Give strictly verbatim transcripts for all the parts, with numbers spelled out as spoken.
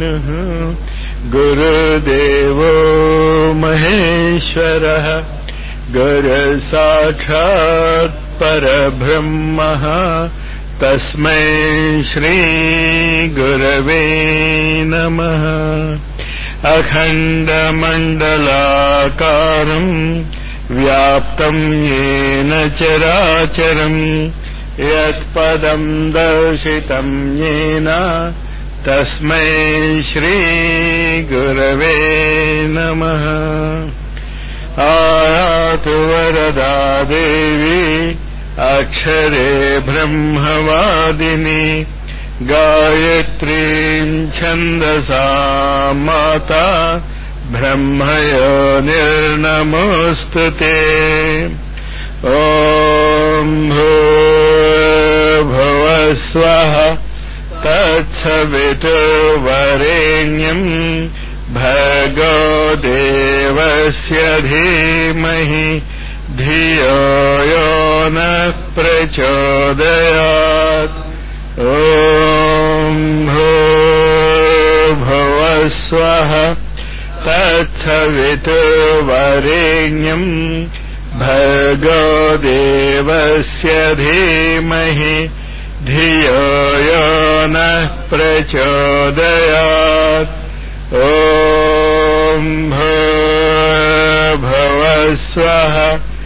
विष्णुः गुरुदेवो महेश्वरः गुरुसाक्षात् परब्रह्मः तस्मै श्रीगुरवे नमः। अखण्डमण्डलाकारम् व्याप्तं येन चराचरम् यत्पदं दर्शितं येन तस्मै श्रीगुरवे नमः। आयातु वरदा देवी अक्षरे ब्रह्मवादिनी गायत्रीं छन्दसा माता ब्रह्मयोनिर्नमोऽस्तुते। ॐ भूर्भुवः स्वः तत्सवितुर्वरेण्यम् भर्गो देवस्य धीमहि धियो यो नः प्रचोदयात्। ॐ भूर्भुवः स्वः तत्सवितुर्वरेण्यम् भर्गो देवस्य धीमहि धियो यो नः प्रचोदयात्। ॐ भूर्भुवः स्वः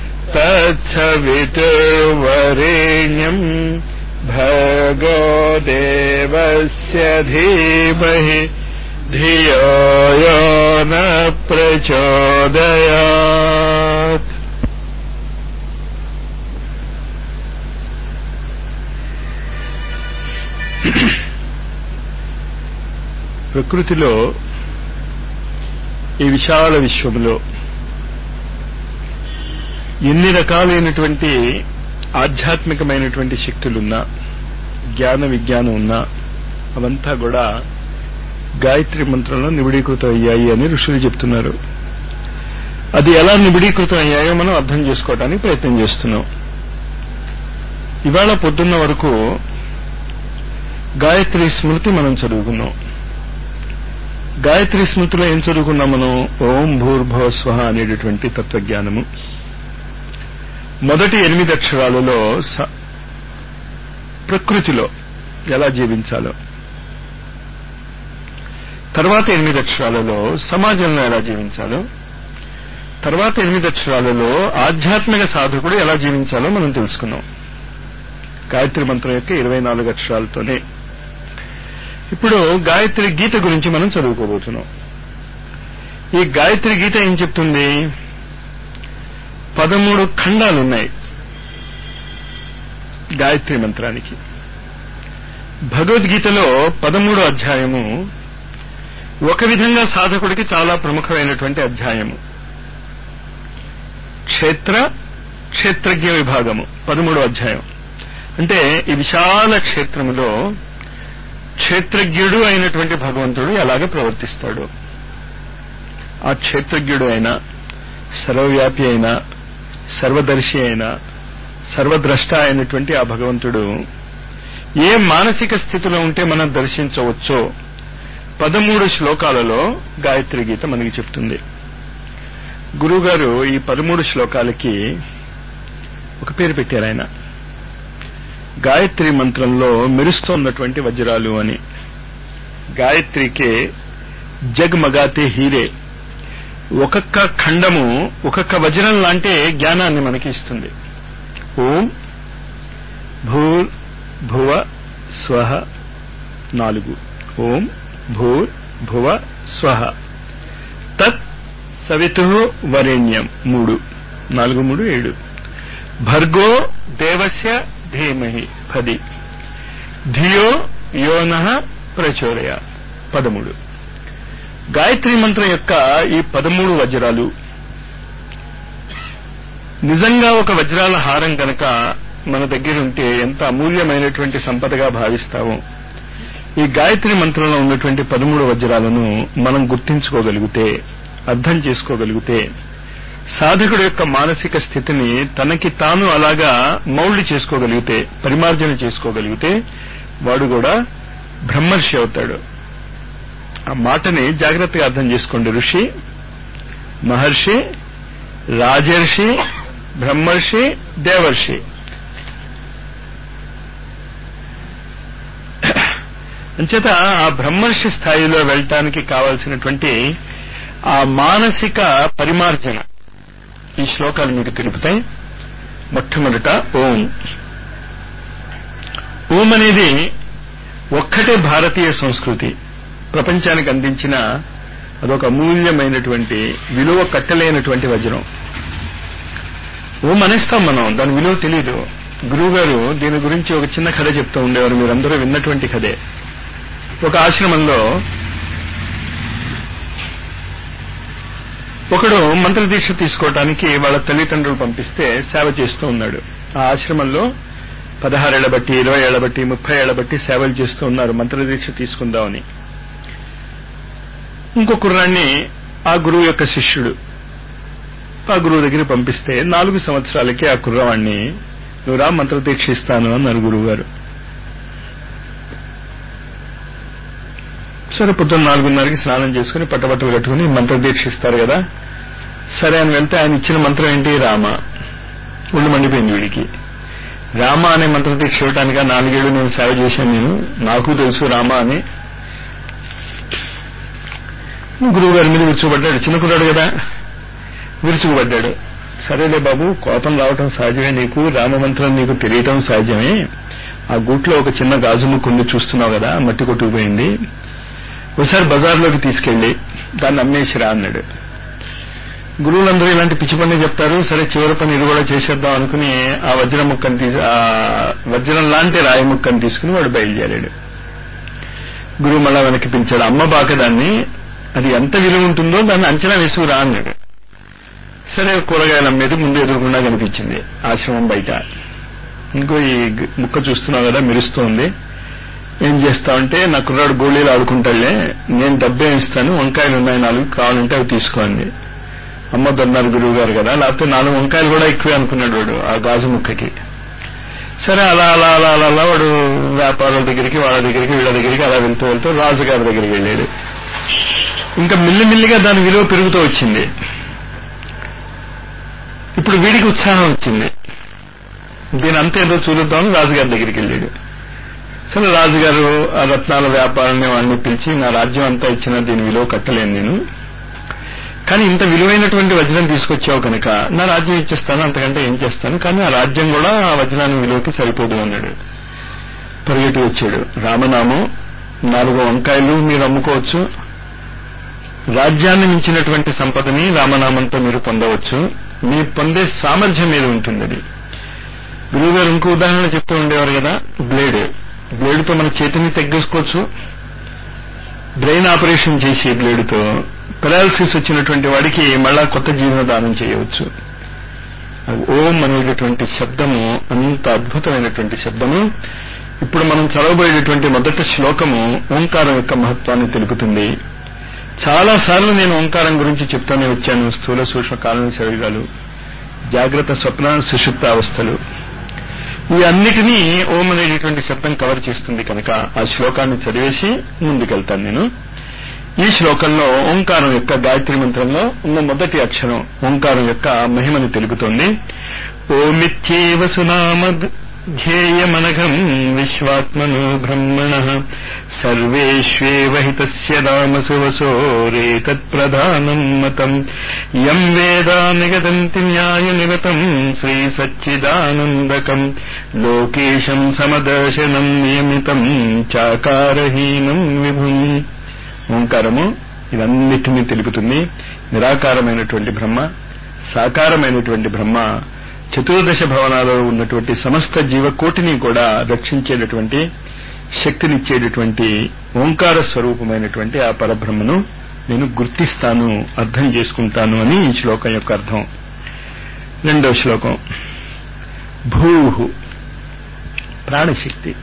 तत्सवितुर्वरेण्यम् भर्गो देवस्य धीमहि धियो यो नः प्रचोदयात्। ప్రకృతిలో ఈ విశాల విశ్వంలో ఎన్ని రకాలైనటువంటి ఆధ్యాత్మికమైనటువంటి శక్తులున్నా జ్ఞాన విజ్ఞానం ఉన్నా అవంతా కూడా గాయత్రి మంత్రంలో నిబిడీకృతం అయ్యాయి అని ఋషులు చెప్తున్నారు. అది ఎలా నిబిడీకృతం అయ్యాయో మనం అర్థం చేసుకోవడానికి ప్రయత్నం చేస్తున్నాం. ఇవాళ పొద్దున్న వరకు గాయత్రి స్మృతి మనం చదువుకున్నాం. గాయత్రి స్మృతిలో ఏం చదువుకున్నాం మనం? ఓం భూర్భువ స్వః అనేటటువంటి తత్వజ్ఞానము. మొదటి ఎనిమిది అక్షరాలలో ప్రకృతిలో ఎలా జీవించాలో, తర్వాత ఎనిమిది అక్షరాలలో సమాజంలో ఎలా జీవించాలో, తర్వాత ఎనిమిది అక్షరాలలో ఆధ్యాత్మిక సాధకుడు ఎలా జీవించాలో మనం తెలుసుకున్నాం గాయత్రి మంత్రం యొక్క ఇరవై నాలుగు అక్షరాలతోనే. ఇప్పుడు గాయత్రి గీత గురించి మనం చదువుకోబోతున్నాం. ఈ గాయత్రి గీత ఏం చెప్తుంది? పదమూడు ఖండాలున్నాయి గాయత్రి మంత్రానికి. భగవద్గీతలో పదమూడో అధ్యాయము ఒక విధంగా సాధకుడికి చాలా ప్రముఖమైనటువంటి అధ్యాయము. క్షేత్ర క్షేత్రజ్ఞ విభాగము పదమూడో అధ్యాయం. అంటే ఈ విశాల క్షేత్రములో క్షేత్రజ్ఞుడు అయినటువంటి భగవంతుడు ఎలాగ ప్రవర్తిస్తాడు, ఆ క్షేత్రజ్ఞుడు అయినా సర్వవ్యాపి అయినా సర్వదర్శి అయినా సర్వద్రష్ట అయినటువంటి ఆ భగవంతుడు ఏ మానసిక స్థితిలో ఉంటే మనం దర్శించవచ్చో పదమూడు శ్లోకాలలో గాయత్రి గీత మనకి చెప్తుంది. గురువుగారు ఈ పదమూడు శ్లోకాలకి ఒక పేరు పెట్టారు. ఆయన గాయత్రి మంత్రంలో మెరుస్తోన్నటువంటి వజ్రాలు అని. గాయత్రికే జగ్మగాతే హీరే. ఒక్కొక్క ఖండము ఒక్కొక్క వజ్రం లాంటి జ్ఞానాన్ని మనకి ఇస్తుంది. ఓం భూర్ భువ స్వః నాలుగు, ఓం భూర్ భువ స్వః తత్ సవితుః వరేణ్యం మూడు, నాలుగు మూడు ఏడు, భర్గో దేవస్య ధీమహి పది, ధియో యో నః ప్రచోదయాత్ పదమూడు. గాయత్రి మంత్రం యొక్క ఈ పదమూడు వజ్రాలు నిజంగా ఒక వజ్రాల హారం గనక మన దగ్గర ఉంటే ఎంత అమూల్యమైనటువంటి సంపదగా భావిస్తామో, ఈ గాయత్రి మంత్రంలో ఉన్నటువంటి పదమూడు వజ్రాలను మనం గుర్తించుకోగలిగితే, అర్థం చేసుకోగలిగితే, సాధకుడు యొక్క మానసిక స్థితిని తనకి తాను అలాగా మౌల్డ్ చేసుకోగలిగితే, పరిమార్జన చేసుకోగలిగితే వాడు కూడా బ్రహ్మర్షి అవుతాడు. ఆ మాటని జాగ్రత్తగా అర్థం చేసుకోండి. ఋషి, మహర్షి, రాజర్షి, బ్రహ్మర్షి, దేవర్షి. అంచేత ఆ బ్రహ్మర్షి స్థాయిలో వెళ్ళటానికి కావాల్సినటువంటి ఆ మానసిక పరిమార్జన ఈ శ్లోకాలు మీకు తెలుపుతాయి. మొట్టమొదట ఓం. ఓం అనేది ఒక్కటే భారతీయ సంస్కృతి ప్రపంచానికి అందించిన అదొక అమూల్యమైనటువంటి విలువ కట్టలేనటువంటి వజ్రం. ఓం అనేస్తాం మనం, దాని విలువ తెలీదు. గురువు గారు దీని గురించి ఒక చిన్న కథ చెప్తూ ఉండేవారు, మీరందరూ విన్నటువంటి కథే. ఒక ఆశ్రమంలో ఒకడు మంత్రదీక్ష తీసుకోవటానికి వాళ్ళ తల్లిదండ్రులు పంపిస్తే సేవ చేస్తూ ఉన్నాడు. ఆ ఆశ్రమంలో పదహారేళ్ల బట్టి, ఇరవై ఏళ్ల బట్టి, ముప్పై ఏళ్ల బట్టి సేవలు చేస్తూ ఉన్నారు మంత్రదీక్ష తీసుకుందామని. ఇంకో కుర్రాన్ని ఆ గురువు యొక్క శిష్యుడు ఆ గురువు దగ్గర పంపిస్తే నాలుగు సంవత్సరాలకి ఆ కుర్రవాణ్ణి నువ్వు రా మంత్రదీక్ష ఇస్తాను అన్నారు గురువు గారు. సరే, పొద్దున్న నాలుగున్నరకి స్నానం చేసుకుని పట్టబట్టలు కట్టుకుని మంత్రదీక్ష ఇస్తారు కదా. సరే అని వెళ్తే ఆయన ఇచ్చిన మంత్రం ఏంటి? రామ. ఒళ్ళు మండిపోయింది వీడికి. రామ అనే మంత్రదీక్ష ఇవ్వటానిక నాలుగేళ్లు నేను సేవ చేశాను, నేను నాకు తెలుసు రామ అని. గురువు గారి మీద విరుచుకుపడ్డాడు. చిన్న కుర్రాడు కదా, విరుచుకుపడ్డాడు. సరేలే బాబు, కోపం రావటం సహజమే, నీకు రామమంత్రం నీకు తెలియటం సహజమే. ఆ గూట్లో ఒక చిన్న గాజు ముక్కుంది చూస్తున్నావు కదా, మట్టి కొట్టుకుపోయింది. ఒకసారి బజార్లోకి తీసుకెళ్లి దాన్ని అమ్మేసిరా అన్నాడు. గురువులందరూ ఇలాంటి పిచ్చి పని చెప్తారు. సరే, చివరి పని ఇది కూడా చేసేద్దాం అనుకుని ఆ వజ్రం ముక్కను తీసి ఆ వజ్రం లాంటి రాయి ముక్కను తీసుకుని వాడు బయలుదేరాడు. గురువు మళ్ళా వెనక్కి పిలిచాడు. అమ్మ బాక దాన్ని, అది ఎంత విలువ ఉంటుందో దాన్ని అంచనా వేసుకురా అన్నాడు. సరే, కూరగాయలు అమ్మేది ముందు ఎదురుకుండా కనిపించింది ఆశ్రమం బయట. ఇంకో ఈ ముక్క చూస్తున్నావు కదా, మెరుస్తూ ఉంది. ఏం చేస్తావంటే, నా కుర్రాడు గోళీలు ఆడుకుంటాడులే, నేను డబ్బే ఇస్తాను, వంకాయలు ఉన్నాయి నాలుగు, కావాలంటే అవి తీసుకోండి. అమ్మొద్దన్నారు గురువు గారు కదా, లేకపోతే నాలుగు వంకాయలు కూడా ఎక్కువే అనుకున్నాడు వాడు ఆ గాజు ముక్కకి. సరే, అలా అలా అలా అలా అలా వాడు వ్యాపారుల దగ్గరికి, వాళ్ళ దగ్గరికి, వీళ్ళ దగ్గరికి అలా వెళ్తూ వెళ్తూ రాజుగారి దగ్గరికి వెళ్ళాడు. ఇంకా మిల్లిమిల్లిగా దాని విలువ పెరుగుతూ వచ్చింది. ఇప్పుడు వీడికి ఉత్సాహం వచ్చింది, దీని అంతేదో చూద్దామని రాజుగారి దగ్గరికి వెళ్ళాడు. సరే, రాజుగారు ఆ రత్నాల వ్యాపారాన్ని వాళ్ళని పిలిచి, నా రాజ్యం అంతా ఇచ్చినా దీని విలువ కట్టలేను నేను, కానీ ఇంత విలువైనటువంటి వజ్రం తీసుకొచ్చావు కనుక నా రాజ్యం ఇచ్చేస్తాను, అంతకంటే ఏం చేస్తాను, కానీ ఆ రాజ్యం కూడా ఆ వజ్రాన్ని విలువకి సరిపోదు అన్నాడు. పరిగెట్టి వచ్చాడు. రామనామం, నాలుగు వంకాయలు మీరు అమ్ముకోవచ్చు, రాజ్యాన్ని మించినటువంటి సంపదని రామనామంతో మీరు పొందవచ్చు, మీరు పొందే సామర్థ్యం మీద ఉంటుంది అది. గురువు గారు ఇంకో ఉదాహరణ చెప్తూ ఉండేవారు కదా, బ్లేడ్. బ్లేడ్తో మన చేతిని తగ్గేసుకోవచ్చు. బ్రెయిన్ ఆపరేషన్ చేసి బ్లేడ్తో పెరాలసిస్ వచ్చినటువంటి వాడికి మళ్ళా కొత్త జీవనదానం చేయవచ్చు. ఓం అనేటటువంటి శబ్దము అంత అద్భుతమైనటువంటి శబ్దము. ఇప్పుడు మనం చదవబోయేటటువంటి మొదటి శ్లోకము ఓంకారం యొక్క మహత్వాన్ని తెలుపుతుంది. చాలా సార్లు నేను ఓంకారం గురించి చెప్తూనే వచ్చాను. స్థూల సూక్ష్మ కారణ శరీరాలు, జాగ్రత్త స్వప్న సుషుప్త అవస్థలు, ఈ అన్నిటినీ ఓం అనేటటువంటి శబ్దం కవర్ చేస్తుంది కనుక ఆ శ్లోకాన్ని చదివేసి ముందుకెళ్తాను నేను. ఈ శ్లోకంలో ఓంకారం యొక్క గాయత్రి మంత్రంలో ఉన్న మొదటి అక్షరం ఓంకారం యొక్క మహిమను తెలుపుతోంది. ఓమిత్యేవ సునామద్ ధ్యేయమనఘం విశ్వాత్మనో బ్రహ్మణః సర్వేష్వేవ హితస్య నామసు వసోరేతత్ప్రధానం మతం యం వేదా నిగదంతి న్యాయనిరతం శ్రీ సచ్చిదానందకం లోకేశం సమదర్శనం నియమితం చాకారహీనం విభుం. ఓంకారము ఇవన్నిటినీ తెలుపుతుంది. నిరాకారమైనటువంటి బ్రహ్మ, సాకారమైనటువంటి బ్రహ్మ, చతుర్దశ భవనాలలో ఉన్నటువంటి సమస్త జీవకోటిని కూడా రక్షించేటటువంటి శక్తినిచ్చేటటువంటి ఓంకార స్వరూపమైనటువంటి ఆ పరబ్రహ్మను నేను గుర్తిస్తాను, అర్థం చేసుకుంటాను అని ఈ శ్లోకం యొక్క అర్థం. రెండో శ్లోకం భూహు, ప్రాణశక్తి.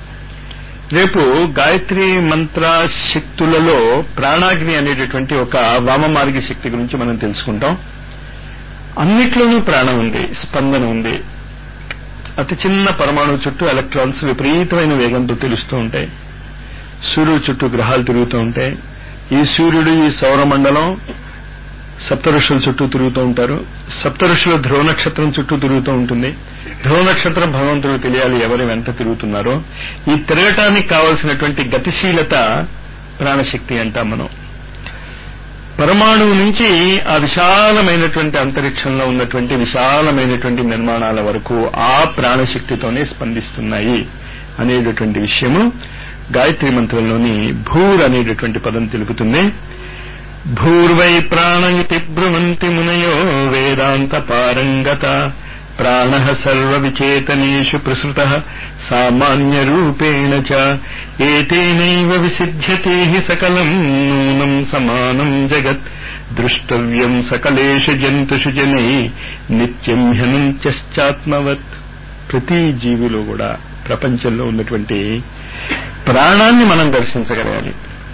రేపు గాయత్రి మంత్ర శక్తులలో ప్రాణాగ్ని అనేటటువంటి ఒక వామమార్గ శక్తి గురించి మనం తెలుసుకుంటాం. అన్నిట్లోనూ ప్రాణం ఉంది, స్పందన ఉంది. అతి చిన్న పరమాణువు చుట్టూ ఎలక్ట్రాన్స్ విపరీతమైన వేగంతో తెలుస్తూ ఉంటాయి. సూర్యుడు చుట్టూ గ్రహాలు తిరుగుతూ ఉంటాయి. ఈ సూర్యుడు, ఈ సౌరమండలం సప్త ఋషుల చుట్టూ తిరుగుతూ ఉంటారు. సప్త ఋషులు ధ్రువ నక్షత్రం చుట్టూ తిరుగుతూ ఉంటుంది. ధ్రువ నక్షత్రం భగవంతుడు తెలియాలి ఎవరు వెంట తిరుగుతున్నారో. ఈ తిరగటానికి కావలసినటువంటి గతిశీలత ప్రాణశక్తి అంటాం మనం. పరమాణువు నుంచి ఆ విశాలమైనటువంటి అంతరిక్షంలో ఉన్నటువంటి విశాలమైనటువంటి నిర్మాణాల వరకు ఆ ప్రాణశక్తితోనే స్పందిస్తున్నాయి అనేటటువంటి విషయము గాయత్రి మంత్రంలోని భూర్ అనేటటువంటి పదం తెలుపుతుంది. భూర్వై ప్రాణయితి బ్రువంతి మునయో వేదాంత పారంగత ప్రాణః సర్వ విచేతనేషు ప్రసృతః సామాన్య రూపేణ చ ఏతేనైవ విసిధ్యతే హి సకలం నూనం సమానం జగత్ దృష్టవ్యం సకలేషు జంతుషు జనై నిత్యం హ్యనంత్యశ్చాత్మవత్. ప్రతి జీవిలో కూడా ప్రపంచంలో ఉన్నటువంటి ప్రాణాన్ని మనం దర్శించగలగాలి.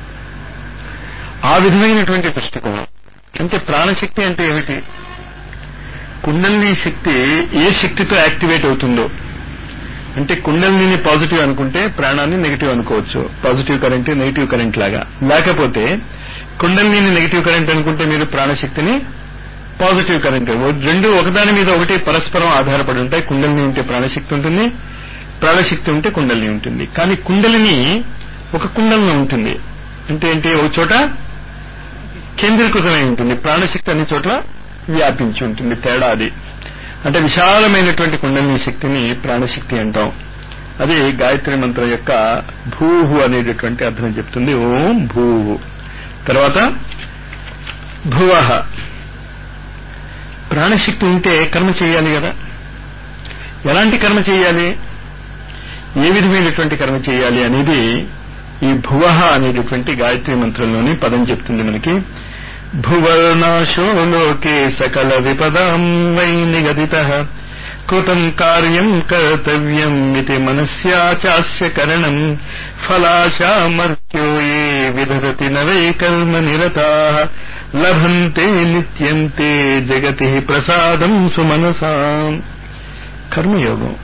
ఆ విధమైనటువంటి దృష్టికోణం. అంటే ప్రాణశక్తి అంటే ఏమిటి? కుండలిని శక్తి ఏ శక్తితో యాక్టివేట్ అవుతుందో, అంటే కుండలిని పాజిటివ్ అనుకుంటే ప్రాణాన్ని నెగిటివ్ అనుకోవచ్చు, పాజిటివ్ కరెంట్ నెగిటివ్ కరెంట్ లాగా. లేకపోతే కుండలిని నెగిటివ్ కరెంట్ అనుకుంటే మీరు ప్రాణశక్తిని పాజిటివ్ కరెంట్. రెండు ఒకదాని మీద ఒకటి పరస్పరం ఆధారపడి ఉంటాయి. కుండలిని ఉంటే ప్రాణశక్తి ఉంటుంది, ప్రాణశక్తి ఉంటే కుండలిని ఉంటుంది. కానీ కుండలిని ఒక కుండలిని ఉంటుంది అంటే ఏంటి? ఒక చోట కేంద్రీకృతమై ఉంటుంది, ప్రాణశక్తి అన్ని చోట్ల వ్యాపించి ఉంటుంది. తేడా అది. అంటే విశాలమైనటువంటి కుండలిని శక్తిని ప్రాణశక్తి అంటాం. అది గాయత్రి మంత్రం యొక్క భూహు అనేటటువంటి అర్థం చెప్తుంది. ఓం భూహు. తర్వాత భువః. ప్రాణశక్తి ఉంటే కర్మ చేయాలి కదా. ఎలాంటి కర్మ చేయాలి, ఏ విధమైనటువంటి కర్మ చేయాలి అనేది ఈ భువః అనేటటువంటి గాయత్రి మంత్రంలోని పదం చెప్తుంది మనకి. భువర్నాశో లోకే సకల విపదాం వై నిగదితః కృతం కార్యం కర్తవ్యం ఇతి మనస్యా చాస్య కరణం ఫలాశామర్త్యో ఏ విదధతి న వై కర్మ నిరతాః లభంతే నిత్యం తే జగతి ప్రసాదం సుమనసాం. కర్మయోగం.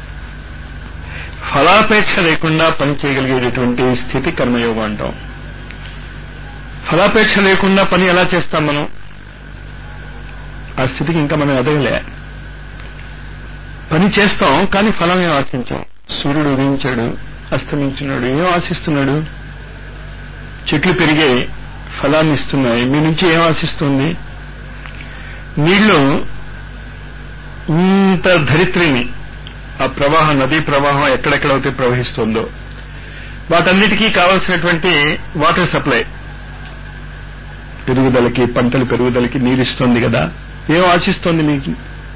ఫలాపేక్ష లేకుండా పని చేయగలిగేటటువంటి స్థితి కర్మయోగం అంటాం. ఫలాపేక్ష లేకుండా పని ఎలా చేస్తాం మనం? ఆ స్థితికి ఇంకా మనం ఎదగలే. పని చేస్తాం కానీ ఫలం ఏం ఆశించాం. సూర్యుడు ఉదయించాడు, అస్తమించున్నాడు, ఏం ఆశిస్తున్నాడు? చెట్లు పెరిగే ఫలాన్ని ఇస్తున్నాయి, మీ నుంచి ఏం ఆశిస్తుంది? నీళ్లు ఇంత ధరిత్రిని, ఆ ప్రవాహం, నదీ ప్రవాహం ఎక్కడెక్కడైతే ప్రవహిస్తుందో వాటన్నిటికీ కావలసినటువంటి వాటర్ సప్లై, పెరుగుదలకి, పంటల పెరుగుదలకి నీరిస్తోంది కదా. ఏం ఆశిస్తోంది మీకు?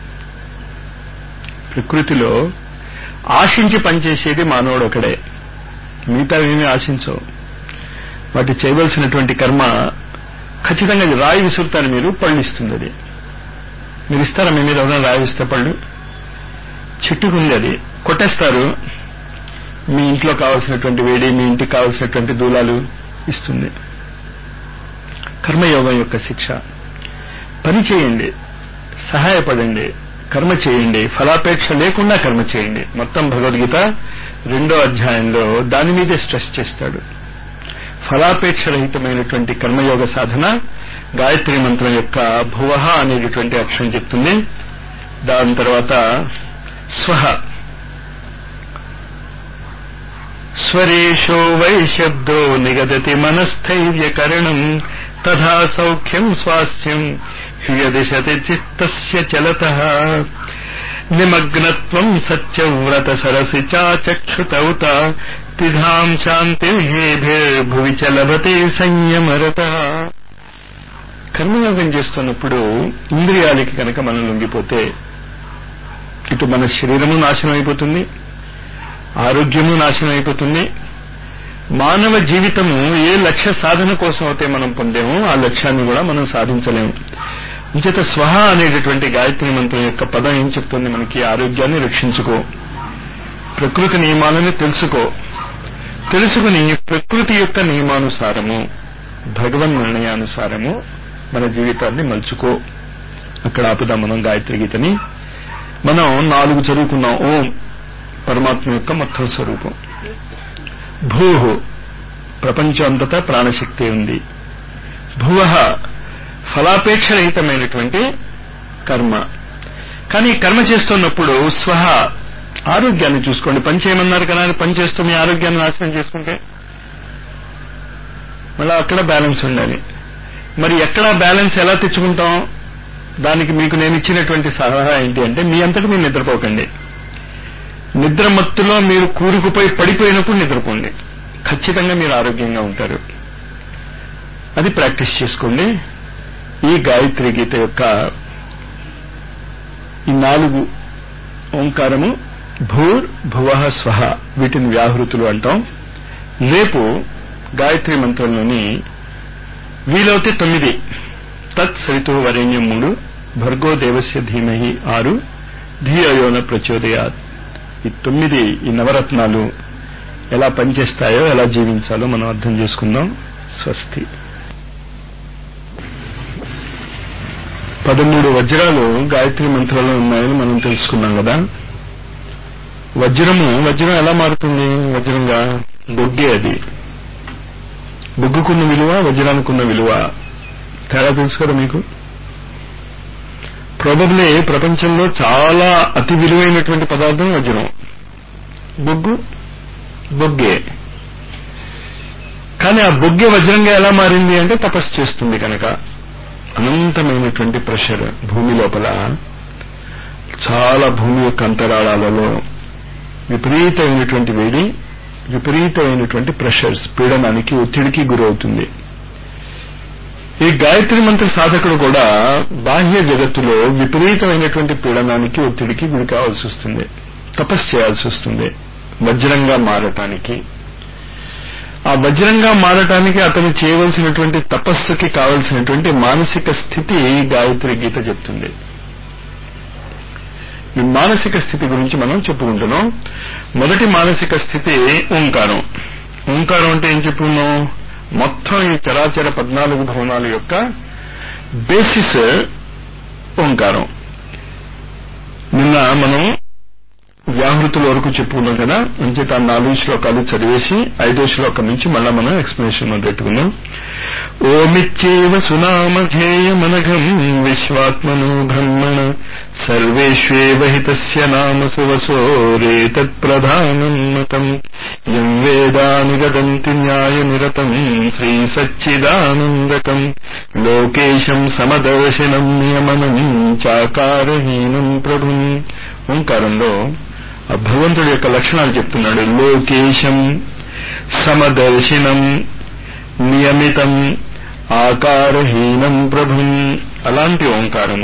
ప్రకృతిలో ఆశించి పనిచేసేది మానవుడు ఒకడే, మిగతా ఏమీ ఆశించవు. వాటి చేయవలసినటువంటి కర్మ ఖచ్చితంగా రాయి విసురుతారు మీరు, పళ్ళు ఇస్తుంది అది. మీరు ఇస్తారా? మీ మీద ఎవరైనా రాయి ఇస్తే పళ్ళు? చెట్టుకుంది అది, కొట్టేస్తారు. మీ ఇంట్లో కావలసినటువంటి వేడి, మీ ఇంటికి కావలసినటువంటి దూలాలు ఇస్తుంది. కర్మయోగం యొక్క శిక్ష. పని చేయండి, సహాయపడండి, కర్మ చేయండి, ఫలాపేక్ష లేకుండా కర్మ చేయండి. మొత్తం భగవద్గీత రెండో అధ్యాయంలో దాని మీదే స్ట్రెస్ చేస్తాడు. ఫలాపేక్ష రహితమైనటువంటి కర్మయోగ సాధన గాయత్రి మంత్రం యొక్క భువః అనేటటువంటి అక్షరం చెప్తుంది. దాని తర్వాత స్వహ. స్వరేషో వై శబ్దో నిగదతి మనస్థైర్యకరణం తథా సౌఖ్యం స్వాస్థ్యం హ్యదిశతి చిత్తస్య చలతః నిమగ్నత్వం సత్యవ్రత సరసి చాచక్షుతౌత తిధాం శాంతిర్హేభిర్భువి చ లభతే సంయమరతః. కర్మయోగం చేస్తున్నప్పుడు ఇంద్రియాలకి కనుక మనం లొంగిపోతే ఇటు మన శరీరము నాశనం అయిపోతుంది, ఆరోగ్యము నాశనం అయిపోతుంది. మానవ జీవితము ఏ లక్ష్య సాధన కోసం అయితే మనం పొందామో ఆ లక్ష్యాన్ని కూడా మనం సాధించలేము. ఇంచేత స్వహ అనేటటువంటి గాయత్రి మంత్రం యొక్క పదం ఏం చెప్తుంది మనకి? ఆరోగ్యాన్ని రక్షించుకో, ప్రకృతి నియమాలను తెలుసుకో, తెలుసుకుని ప్రకృతి యొక్క నియమానుసారము, భగవన్ నిర్ణయానుసారము మన జీవితాన్ని మలుచుకో. అక్కడ ఆపుదాం మనం గాయత్రి గీతని. మనం నాలుగు చదువుకున్నాం. ఓం పరమాత్మ యొక్క మొత్తం స్వరూపం. భూహు ప్రపంచం అంతటా ప్రాణశక్తి ఉంది. భువః ఫలాపేక్షరహితమైనటువంటి కర్మ. కానీ కర్మ చేస్తున్నప్పుడు స్వహ ఆరోగ్యాన్ని చూసుకోండి. పని చేయమన్నారు కదా అని పని చేస్తూ మీ ఆరోగ్యాన్ని నాశనం చేసుకుంటే మళ్ళీ అక్కడ బ్యాలెన్స్ ఉండాలి. మరి ఎక్కడ బ్యాలెన్స్ ఎలా తెచ్చుకుంటాం? దానికి మీకు నేను ఇచ్చినటువంటి సలహా ఏంటి అంటే, మీ అంతటి మీరు నిద్రపోకండి. నిద్ర మత్తులో మీరు కూరుకుపోయి పడిపోయినప్పుడు నిద్రపోండి. ఖచ్చితంగా మీరు ఆరోగ్యంగా ఉంటారు. అది ప్రాక్టీస్ చేసుకోండి. ఈ గాయత్రి గీత యొక్క ఈ నాలుగు ఓంకారము భూర్ భువః స్వహ, వీటిని వ్యాహృతులు అంటాం. రేపు గాయత్రి మంత్రంలోని వీలవుతే తొమ్మిది, తత్ సవితుః వరేణ్యం మూడు, భర్గో దేవస్య ధీమహి ఆరు, ధియోయోన ప్రచోదయాత్, ఈ తొమ్మిది ఈ నవరత్నాలు ఎలా పనిచేస్తాయో ఎలా జీవించాలో మనం అర్థం చేసుకుందాం. స్వస్తి. పదమూడు వజ్రాలు గాయత్రి మంత్రంలో ఉన్నాయని మనం తెలుసుకున్నాం కదా. వజ్రము వజ్రం ఎలా మారుతుంది? వజ్రంగా బొగ్గే. అది బొగ్గుకున్న విలువ వజ్రానికున్న విలువ తేడా తెలుసు కదా మీకు. ప్రాబబ్లీ ప్రపంచంలో చాలా అతి విలువైనటువంటి పదార్థం వజ్రం. బొగ్గు బొగ్గే. కానీ ఆ బొగ్గే వజ్రంగా ఎలా మారింది అంటే తపస్సు చేస్తుంది కనుక. అనంతమైనటువంటి ప్రెషర్ భూమి లోపల, చాలా భూమి యొక్క అంతరాళాలలో విపరీతమైనటువంటి వేడి, విపరీతమైనటువంటి ప్రెషర్స్, పీడనానికి ఒత్తిడికి గురవుతుంది. ఈ గాయత్రి మంత్ర సాధకుడు కూడా బాహ్య జగత్తులో విపరీతమైనటువంటి పీడనానికి ఒత్తిడికి గురి కావాల్సి వస్తుంది, తపస్సు చేయాల్సి వస్తుంది వజ్రంగా మారటానికి. ఆ వజ్రంగా మారటానికి అతను చేయవలసినటువంటి తపస్సుకి కావలసినటువంటి మానసిక స్థితి గాయత్రి గీత చెప్తుంది. ఈ మానసిక స్థితి గురించి మనం చెప్పుకుంటున్నాం. మొదటి మానసిక స్థితి ఓంకారం. ఓంకారం అంటే ఏం చెప్పుకున్నాం? మొత్తం ఈ చరాచర పద్నాలుగు భవనాల యొక్క బేసిస్ ఓంకారం. నిన్న మనం వ్యాహృతుల వరకు చెప్పుకున్నాం కదా. అంచేత నాలుగు శ్లోకాలు చదివేసి ఐదో శ్లోకం నుంచి మళ్ళా మనం ఎక్స్ప్లెనేషన్ మొదలెట్టుకున్నాం. ఓమిచ్చేవ సునామధేయమనఘం విశ్వాత్మనో బ్రహ్మణ సర్వేష్వేవ హితస్య నామ సువసోరేతత్ ప్రధానం మతం యం వేదానుగదంతి న్యాయనిరతం శ్రీ సచ్చిదానందకం లోకేశం సమదర్శనం నియమనం చాకారహీనం ప్రభుం. ఓంకారంలో ఆ భగవంతుడి యొక్క లక్షణాలు చెప్తున్నాడు. లోకేశం సమదర్శనం నియమితం ఆకారహీనం ప్రభుం. అలాంటి ఓంకారము.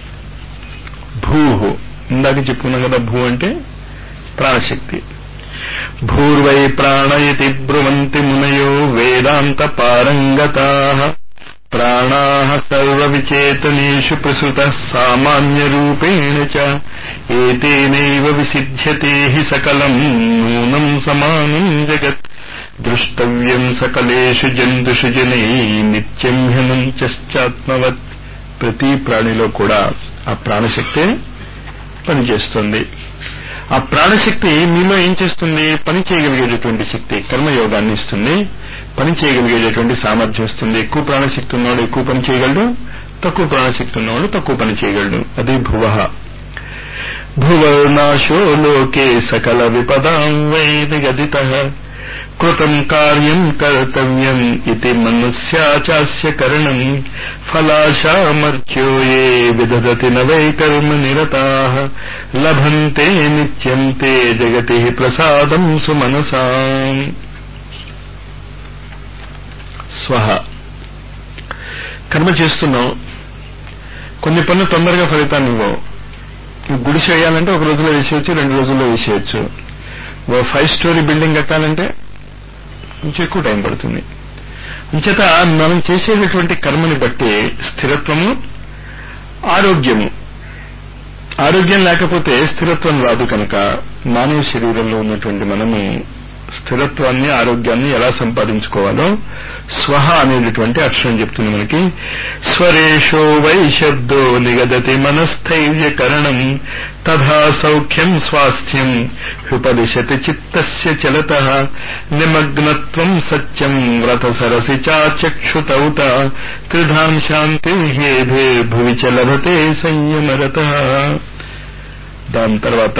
భూహు ఇందాక చెప్పుకున్నాం కదా. భూ అంటే ప్రాణశక్తి. భూర్వై ప్రాణ ఇతి బ్రువంతి మునయో వేదాంత పారంగతాః ప్రాణాః సర్వవిచేతనేషు ప్రసృతః సామాన్యరూపేణ చ ఏతేనైవ విసిధ్యతే హి సకలం నూనం సమానం జగత్ ద్రష్టవ్యం సకలేషు జంతుషు జనై నిత్యం హ్యనంచాత్మవత్. ప్రతి ప్రాణిలో కూడా ఆ ప్రాణశక్తి పనిచేస్తుంది. ఆ ప్రాణశక్తి మీలో ఏం చేస్తుంది? పని చేయగలిగేటటువంటి శక్తి, కర్మయోగాన్ని ఇస్తుంది. పని చేయగలిగేటటువంటి సామర్థ్యం ఇస్తుంది. ఎక్కువ ప్రాణశక్తి ఉన్నవాడు ఎక్కువ పని చేయగలడు, తక్కువ ప్రాణశక్తి ఉన్నవాడు తక్కువ పని చేయగలడు. అది భువః. భువర్నాశో లోకే సకల విపదాం వైదిగదితః కృతం కార్యం కర్తవ్యం ఇతి మనుష్యాచాస్య కరణం ఫలాశామర్త్యో ఏ విదదతి న వై కర్మ నిరతాః లభంతే నిత్యం తే జగతి ప్రసాదం సుమనసాం. స్వహ. కర్మ చేస్తున్నావు, కొన్ని పనులు తొందరగా ఫలితాన్ని ఇవ్వవు. గుడిసె వేయాలంటే ఒక రోజులో వేసేయచ్చు, రెండు రోజుల్లో వేసేయచ్చు. ఓ ఫైవ్ స్టోరీ బిల్డింగ్ కట్టాలంటే కొంచెం ఎక్కువ టైం పడుతుంది. అంచేత మనం చేసేటటువంటి కర్మని బట్టి స్థిరత్వము, ఆరోగ్యము. ఆరోగ్యం లేకపోతే స్థిరత్వం రాదు కనుక మానవ శరీరంలో ఉన్నటువంటి మనము స్థిరత్వాన్ని ఆరోగ్యాన్ని ఎలా సంపాదించుకోవాలో స్వహ అనేటటువంటి అక్షరం చెప్తుంది మనకి. స్వరేషో వై శబ్దో నిగదతి మనస్థైర్యకరణం తథా సౌఖ్యం స్వాస్థ్యం హృపదిశతి చిత్తస్య చలతః నిమగ్నత్వం సత్యం వ్రత సరసి చాచక్షుతౌత త్రిధాం శాంతి హేభే భువి చ లభతే సంయమరతః. దాని తర్వాత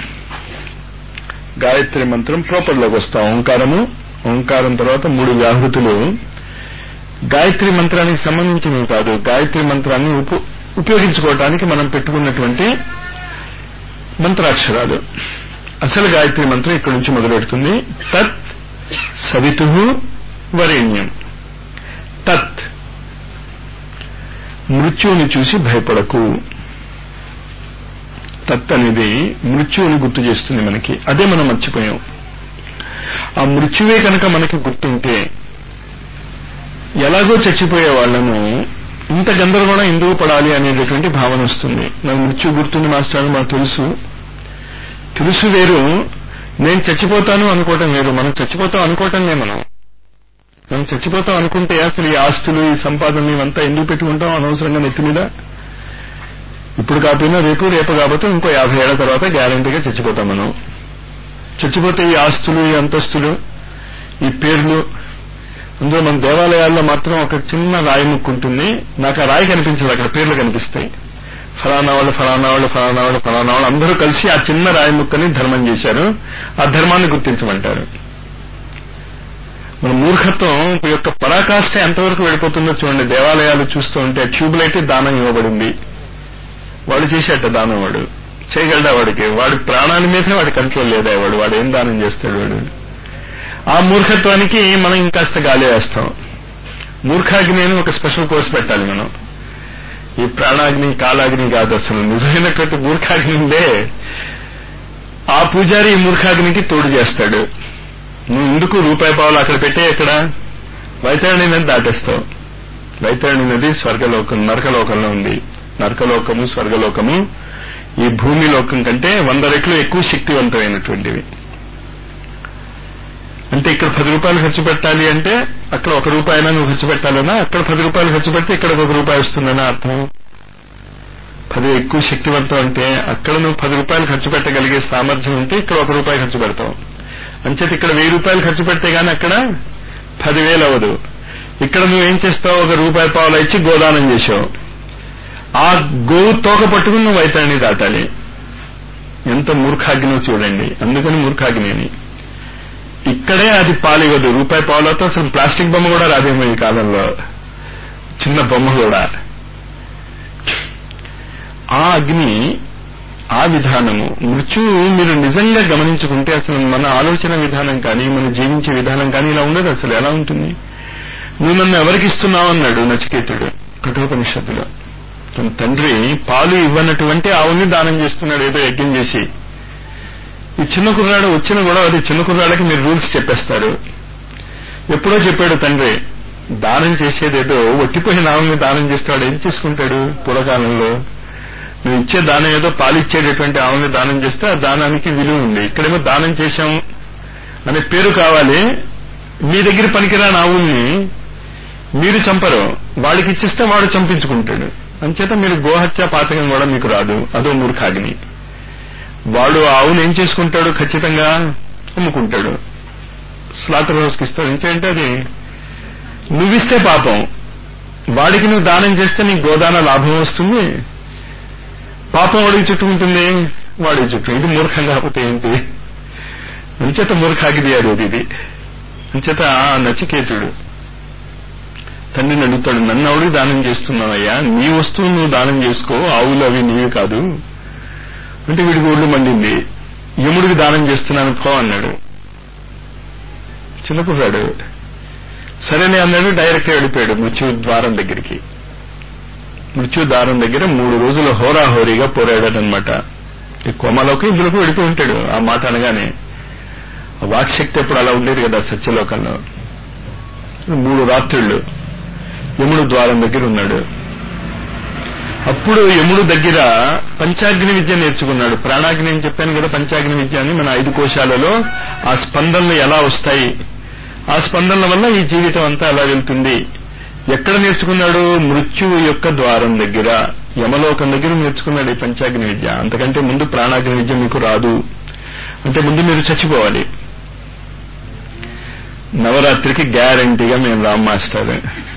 గాయత్రి మంత్రం ప్రోపర్లోకి వస్తాం. ఓంకారము, ఓంకారం తర్వాత మూడు వ్యాహృతులు గాయత్రి మంత్రానికి సంబంధించినవి కాదు, గాయత్రి మంత్రాన్ని ఉప ఉపయోగించుకోవటానికి మనం పెట్టుకున్నటువంటి మంత్రాక్షరాలు. అసలు గాయత్రి మంత్రం ఇక్కడి నుంచి మొదలెడుతుంది. తత్ సవితుః వరేణ్యం. తత్ మృత్యువుని చూసి భయపడకు. తత్ అనేది మృత్యువుని గుర్తు చేస్తుంది మనకి. అదే మనం మర్చిపోయాం. ఆ మృత్యువే కనుక మనకి గుర్తుంటే ఎలాగో చచ్చిపోయే వాళ్లను ఇంత గందరగోళం ఎందుకు పడాలి అనేటటువంటి భావన వస్తుంది. నాకు మృత్యు గుర్తుంది మాస్టర్, మాకు తెలుసు. తెలుసు వేరు, నేను చచ్చిపోతాను అనుకోవటం వేరు. మనం చచ్చిపోతాం అనుకోవటంలే. మనం మనం చచ్చిపోతాం అనుకుంటే అసలు ఈ ఆస్తులు, ఈ సంపాదనలు ఇవంతా ఎందుకు పెట్టుకుంటాం అనవసరంగా నెత్తి మీద? ఇప్పుడు కాకపోయినా రేపు, రేపు కాకపోతే ఇంకో యాభై ఏళ్ల తర్వాత గ్యారంటీగా చచ్చిపోతాం మనం. చచ్చిపోతే ఈ ఆస్తులు, ఈ అంతస్తులు, ఈ పేర్లు, అందులో మన దేవాలయాల్లో మాత్రం ఒక చిన్న రాయి ముక్కు ఉంటుంది. నాకు ఆ రాయి కనిపించదు, అక్కడ పేర్లు కనిపిస్తాయి. ఫలానా వాళ్ళు ఫలానా వాళ్ళు ఫలానా వాళ్ళు ఫలానా వాళ్ళు అందరూ కలిసి ఆ చిన్న రాయి ముక్కని ధర్మం చేశారు. ఆ ధర్మాన్ని గుర్తించమంటారు. మన మూర్ఖత్వం యొక్క పరాకాష్ఠ ఎంతవరకు వెళ్ళిపోతుందో చూడండి. దేవాలయాలు చూస్తూ ఉంటే ట్యూబ్లైట్ దానం ఇవ్వబడింది. వాడు చేసేట దానం, వాడు చేయగలడా? వాడికి వాడి ప్రాణాల మీదే వాడి కంట్రోల్ లేదా? వాడు వాడు ఏం దానం చేస్తాడు? వాడు ఆ మూర్ఖత్వానికి మనం ఇంకాస్త గాలి వేస్తాం. మూర్ఖాగ్ని అని ఒక స్పెషల్ కోర్స్ పెట్టాలి మనం. ఈ ప్రాణాగ్ని కాలాగ్ని కాదు, అసలు నిజమైనటువంటి మూర్ఖాగ్ని ఉందే ఆ పూజారి ఈ మూర్ఖాగ్నికి తోడు చేస్తాడు. నువ్వు ఎందుకు రూపాయి పావులు అక్కడ పెట్టే, ఇక్కడ వైతరణి నది దాటేస్తావు. వైతరణి నది స్వర్గలోకం నరకలోకంలో ఉంది. నరకలోకము స్వర్గలోకము ఈ భూమి లోకం కంటే వంద రెట్లు ఎక్కువ శక్తివంతమైనటువంటివి. అంటే ఇక్కడ పది రూపాయలు ఖర్చు పెట్టాలి అంటే అక్కడ ఒక రూపాయనా నువ్వు ఖర్చు పెట్టాలనా? అక్కడ పది రూపాయలు ఖర్చు పెడితే ఇక్కడ ఒక రూపాయి వస్తుందనా అర్థం? పది ఎక్కువ శక్తివంతం అంటే అక్కడ నువ్వు పది రూపాయలు ఖర్చు పెట్టగలిగే సామర్థ్యం ఉంటే ఇక్కడ ఒక రూపాయి ఖర్చు పెడతావు. అంచేత ఇక్కడ వెయ్యి రూపాయలు ఖర్చు పెడితే గానీ అక్కడ పదివేలు అవ్వదు. ఇక్కడ నువ్వేం చేస్తావు? ఒక రూపాయి పావులు ఇచ్చి గోదానం చేశావు. ఆ గోవు తోక పట్టుకుని నువ్వు వైతరణి దాటాలి. ఎంత మూర్ఖాగ్ని చూడండి. అందుకని మూర్ఖాగ్ని అని. ఇక్కడే అది పాలివ్వదు. రూపాయి పావులతో అసలు ప్లాస్టిక్ బొమ్మ కూడా రాదేమో ఈ కాలంలో, చిన్న బొమ్మ కూడా. ఆ అగ్ని, ఆ విధానము, మృత్యువు మీరు నిజంగా గమనించుకుంటే అసలు మన ఆలోచన విధానం కానీ మన జీవించే విధానం కానీ ఇలా ఉండదు. అసలు ఎలా ఉంటుంది? నువ్వు నన్ను ఎవరికి ఇస్తున్నావు అన్నాడు నచికేతుడు కఠోపనిషత్తులో. తన తండ్రి పాలు ఇవ్వనటువంటి ఆవుని దానం చేస్తున్నాడు ఏదో యజ్ఞం చేసి. ఈ చిన్న కుర్రాడు వచ్చిన కూడా అది చిన్న కుర్రాడికి మీరు రూల్స్ చెప్పేస్తారు. ఎప్పుడో చెప్పాడు తండ్రి, దానం చేసేదేదో ఒట్టిపోయిన ఆవుని దానం చేస్తాడు. ఏం చేసుకుంటాడు? పూర్వకాలంలో నువ్వు ఇచ్చే దానం ఏదో పాలిచ్చేటటువంటి ఆవుని దానం చేస్తే ఆ దానానికి విలువ ఉంది. ఇక్కడేమో దానం చేశాం అనే పేరు కావాలి. మీ దగ్గర పనికిరాని ఆవుల్ని మీరు చంపరు, వాడికి ఇచ్చిస్తే వాడు చంపించుకుంటాడు. అంచేత మీరు గోహత్య పాతకం కూడా మీకు రాదు. అదో మూర్ఖాగ్ని. వాడు ఆవును ఏం చేసుకుంటాడు? ఖచ్చితంగా అమ్ముకుంటాడు, స్లాటర్ హౌస్కి ఇస్తాడు. ఇంకేంటే అది నువ్విస్తే పాపం, వాడికి నువ్వు దానం చేస్తే నీకు గోదాన లాభం వస్తుంది. పాపం వాడికి చుట్టుకుంటుంది, వాడికి చుట్టూ. ఇది మూర్ఖం కాకపోతే ఏంటి? అంచేత మూర్ఖాగ్ని అది ఇది. అంచేత నచికేతుడు తండ్రిని అడుగుతాడు, నన్ను ఆవిడికి దానం చేస్తున్నావయ్యా, నీ వస్తువు నువ్వు దానం చేసుకో, ఆవులు అవి నీవి కాదు అంటే వీడికి ఒళ్ళు మండింది. యముడికి దానం చేస్తున్నాను పో అన్నాడు. చిన్నకుర్రాడు సరేనే అన్నాడు. డైరెక్ట్ గా వెళ్ళిపోయాడు మృత్యు ద్వారం దగ్గరికి. మృత్యు ద్వారం దగ్గర మూడు రోజులు హోరాహోరీగా పోరాడాడనమాట. ఈ కోమలోకి ఇందులోకి వెళ్ళిపోయి ఉంటాడు. ఆ మాట అనగానే వాక్శక్తి ఎప్పుడు అలా ఉండేది కదా సత్యలోకంలో. మూడు రాత్రుళ్ళు యముడు ద్వారం దగ్గర ఉన్నాడు. అప్పుడు యముడు దగ్గర పంచాగ్ని విద్య నేర్చుకున్నాడు. ప్రాణాగ్ని అని చెప్పాను కదా, పంచాగ్ని విద్య అని. మన ఐదు కోశాలలో ఆ స్పందనలు ఎలా వస్తాయి, ఆ స్పందనల వల్ల ఈ జీవితం అంతా ఎలా వెళ్తుంది. ఎక్కడ నేర్చుకున్నాడు? మృత్యువు యొక్క ద్వారం దగ్గర, యమలోకం దగ్గర నేర్చుకున్నాడు ఈ పంచాగ్ని విద్య. అంతకంటే ముందు ప్రాణాగ్ని విద్య మీకు రాదు. అంటే ముందు మీరు చచ్చిపోవాలి. నవరాత్రికి గ్యారంటీగా మేము రామ్ మాస్టర్.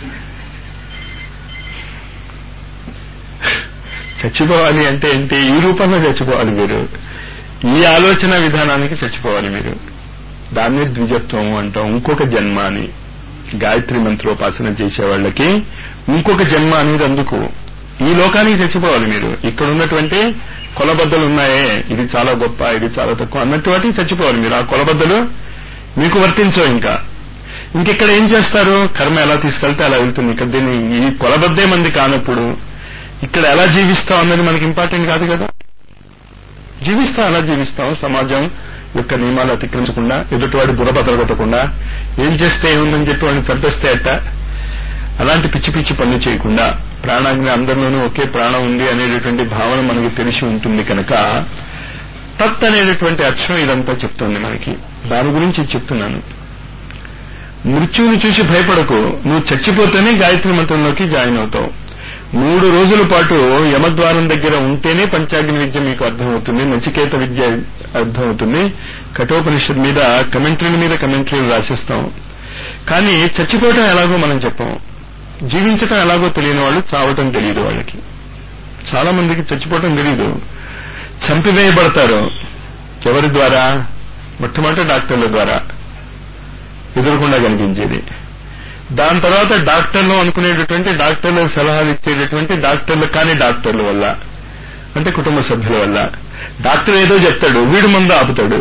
చచ్చిపోవాలి అంటే ఏంటి? ఈ రూపంలో చచ్చిపోవాలి మీరు. ఈ ఆలోచన విధానానికి చచ్చిపోవాలి మీరు. దాన్ని ద్విజత్వం అంటాం. ఇంకొక జన్మ అని. గాయత్రి మంత్రోపాసన చేసే వాళ్ళకి ఇంకొక జన్మ అనేది అందుకు. ఈ లోకానికి చచ్చిపోవాలి మీరు. ఇక్కడ ఉన్నటువంటి కొలబద్దలు ఉన్నాయే, ఇది చాలా గొప్ప, ఇది చాలా తక్కువ అన్నట్టు వాటికి చచ్చిపోవాలి మీరు. ఆ కొలబద్దలు మీకు వర్తించవు. ఇంకా ఇంకెక్కడ ఏం చేస్తారు? కర్మ ఎలా తీసుకెళ్తే అలా వెళ్తుంది. ఇక్కడ దీన్ని ఈ కొలబద్దే మంది కానప్పుడు ఇక్కడ ఎలా జీవిస్తాం అన్నది మనకి ఇంపార్టెంట్ కాదు కదా. జీవిస్తాం, అలా జీవిస్తాం. సమాజం యొక్క నియమాలు అతిక్రమించకుండా, ఎదుటివాడి బుర్ర బదలగొట్టకుండా, ఏం చేస్తే ఏముందని చెప్పి వాడిని చంపేస్తే అట్ట, అలాంటి పిచ్చి పిచ్చి పనులు చేయకుండా, ప్రాణాగ్ని అందరిలోనూ ఒకే ప్రాణం ఉంది అనేటటువంటి భావన మనకి తెలిసి ఉంటుంది కనుక తత్ అనేటటువంటి అక్షరం ఇదంతా చెప్తుంది మనకి. దాని గురించి చెప్తున్నాను. మృత్యువుని చూసి భయపడకు. నువ్వు చచ్చిపోతేనే గాయత్రి మంత్రంలోకి జాయిన్ అవుతావు. మూడు రోజుల పాటు యమద్వారం దగ్గర ఉంటేనే పంచాగ్ని విద్య మీకు అర్థమవుతుంది, నచికేత విద్య అర్థమవుతుంది. కఠోపనిషత్ మీద కమెంటరీల మీద కమెంటరీలు రాసిస్తాం. కానీ చచ్చిపోవటం ఎలాగో మనం చెప్పం. జీవించటం ఎలాగో తెలియని వాళ్ళు చావటం తెలియదు వాళ్ళకి. చాలా మందికి చచ్చిపోవటం తెలియదు. చంపివేయబడతారు. ఎవరి ద్వారా? మొట్టమొదటి డాక్టర్ల ద్వారా, ఎదురకుండా కనిపించేది. దాని తర్వాత డాక్టర్లు అనుకునేటటువంటి డాక్టర్ల సలహాలు ఇచ్చేటటువంటి డాక్టర్లు కాని డాక్టర్ల వల్ల, అంటే కుటుంబ సభ్యుల వల్ల. డాక్టర్ ఏదో చెప్తాడు, వీడు ముందు ఆపుతాడు.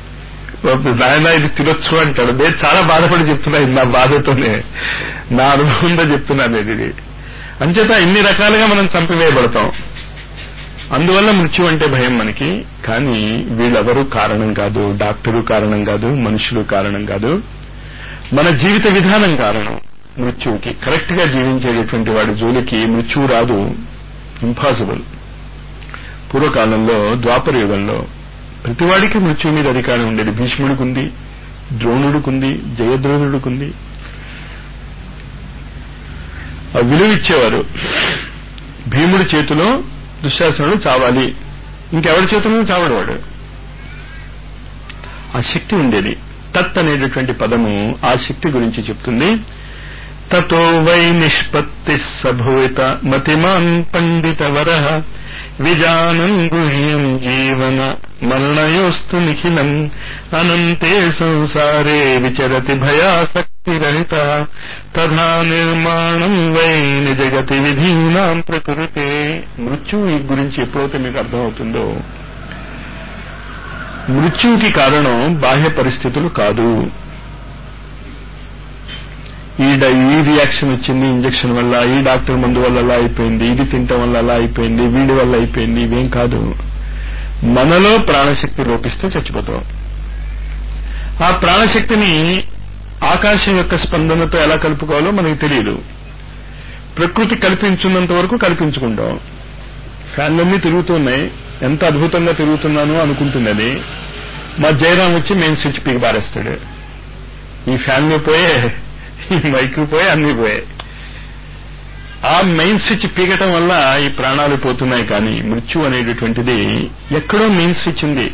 నాయన ఇది తినొచ్చు అంటాడు. నేను చాలా బాధపడి చెప్తున్నా, ఇది నా బాధతోనే, నా అనుభవంతో చెప్తున్నాను ఇది. అంచేత ఇన్ని రకాలుగా మనం చంపివేయబడతాం. అందువల్ల మృత్యు అంటే భయం మనకి. కానీ వీళ్ళెవరూ కారణం కాదు. డాక్టరు కారణం కాదు, మనుషులు కారణం కాదు. మన జీవిత విధానం కారణం మృత్యువుకి. కరెక్ట్ గా జీవించేటటువంటి వాడి జోలికి మృత్యువు రాదు. ఇంపాసిబుల్. పూర్వకాలంలో ద్వాపర యుగంలో ప్రతివాడికి మృత్యువు మీద అధికారం ఉండేది. భీష్ముడికుంది, ద్రోణుడికుంది, జయద్రోణుడికుంది. ఆ విలువిచ్చేవారు. భీముడి చేతిలో దుశ్శాసనుడు చావాలి, ఇంకెవరి చేతిలో చావడు వాడు. ఆ శక్తి ఉండేది. తత్ అనేటటువంటి పదము ఆ శక్తి గురించి చెప్తుంది. తతో వై నిష్పత్తి సభూత మతిమాన్ పండిత వరః విజానన్ గుహ్యం జీవన మరణయోస్తు నిఖిలం అనంతే సంసారే విచరతి భయాసక్తిరహిత తథా నిర్మాణం వై నిజగతి విధీనాం ప్రకృతే. మృత్యువు గురించి ఎప్పుడైతే మీకు అర్థమవుతుందో, మృత్యువుకి కారణం బాహ్య పరిస్థితులు కాదు. ఈ ఈ రియాక్షన్ వచ్చింది ఇంజక్షన్ వల్ల, ఈ డాక్టర్ మందు వల్ల అలా అయిపోయింది, ఇది తింటం వల్ల అలా అయిపోయింది, వీడి వల్ల అయిపోయింది, ఇవేం కాదు. మనలో ప్రాణశక్తి లోపిస్తే చచ్చిపోతాం. ఆ ప్రాణశక్తిని ఆకాశం యొక్క స్పందనతో ఎలా కలుపుకోవాలో మనకు తెలియదు. ప్రకృతి కల్పించున్నంత వరకు కల్పించుకుంటాం. ఫ్యాన్లన్నీ తిరుగుతున్నాయి, ఎంత అద్భుతంగా తిరుగుతున్నానో అనుకుంటుంది అది. మా జయరాం వచ్చి మెయిన్ స్విచ్ పీకి పారేస్తాడు. ఈ ఫ్యాన్లు పోయే, ఈ మైకు పోయే, అన్ని పోయాయి. ఆ మెయిన్ స్విచ్ పీకటం వల్ల ఈ ప్రాణాలు పోతున్నాయి. కానీ మృత్యు అనేటటువంటిది ఎక్కడో మెయిన్ స్విచ్ ఉంది.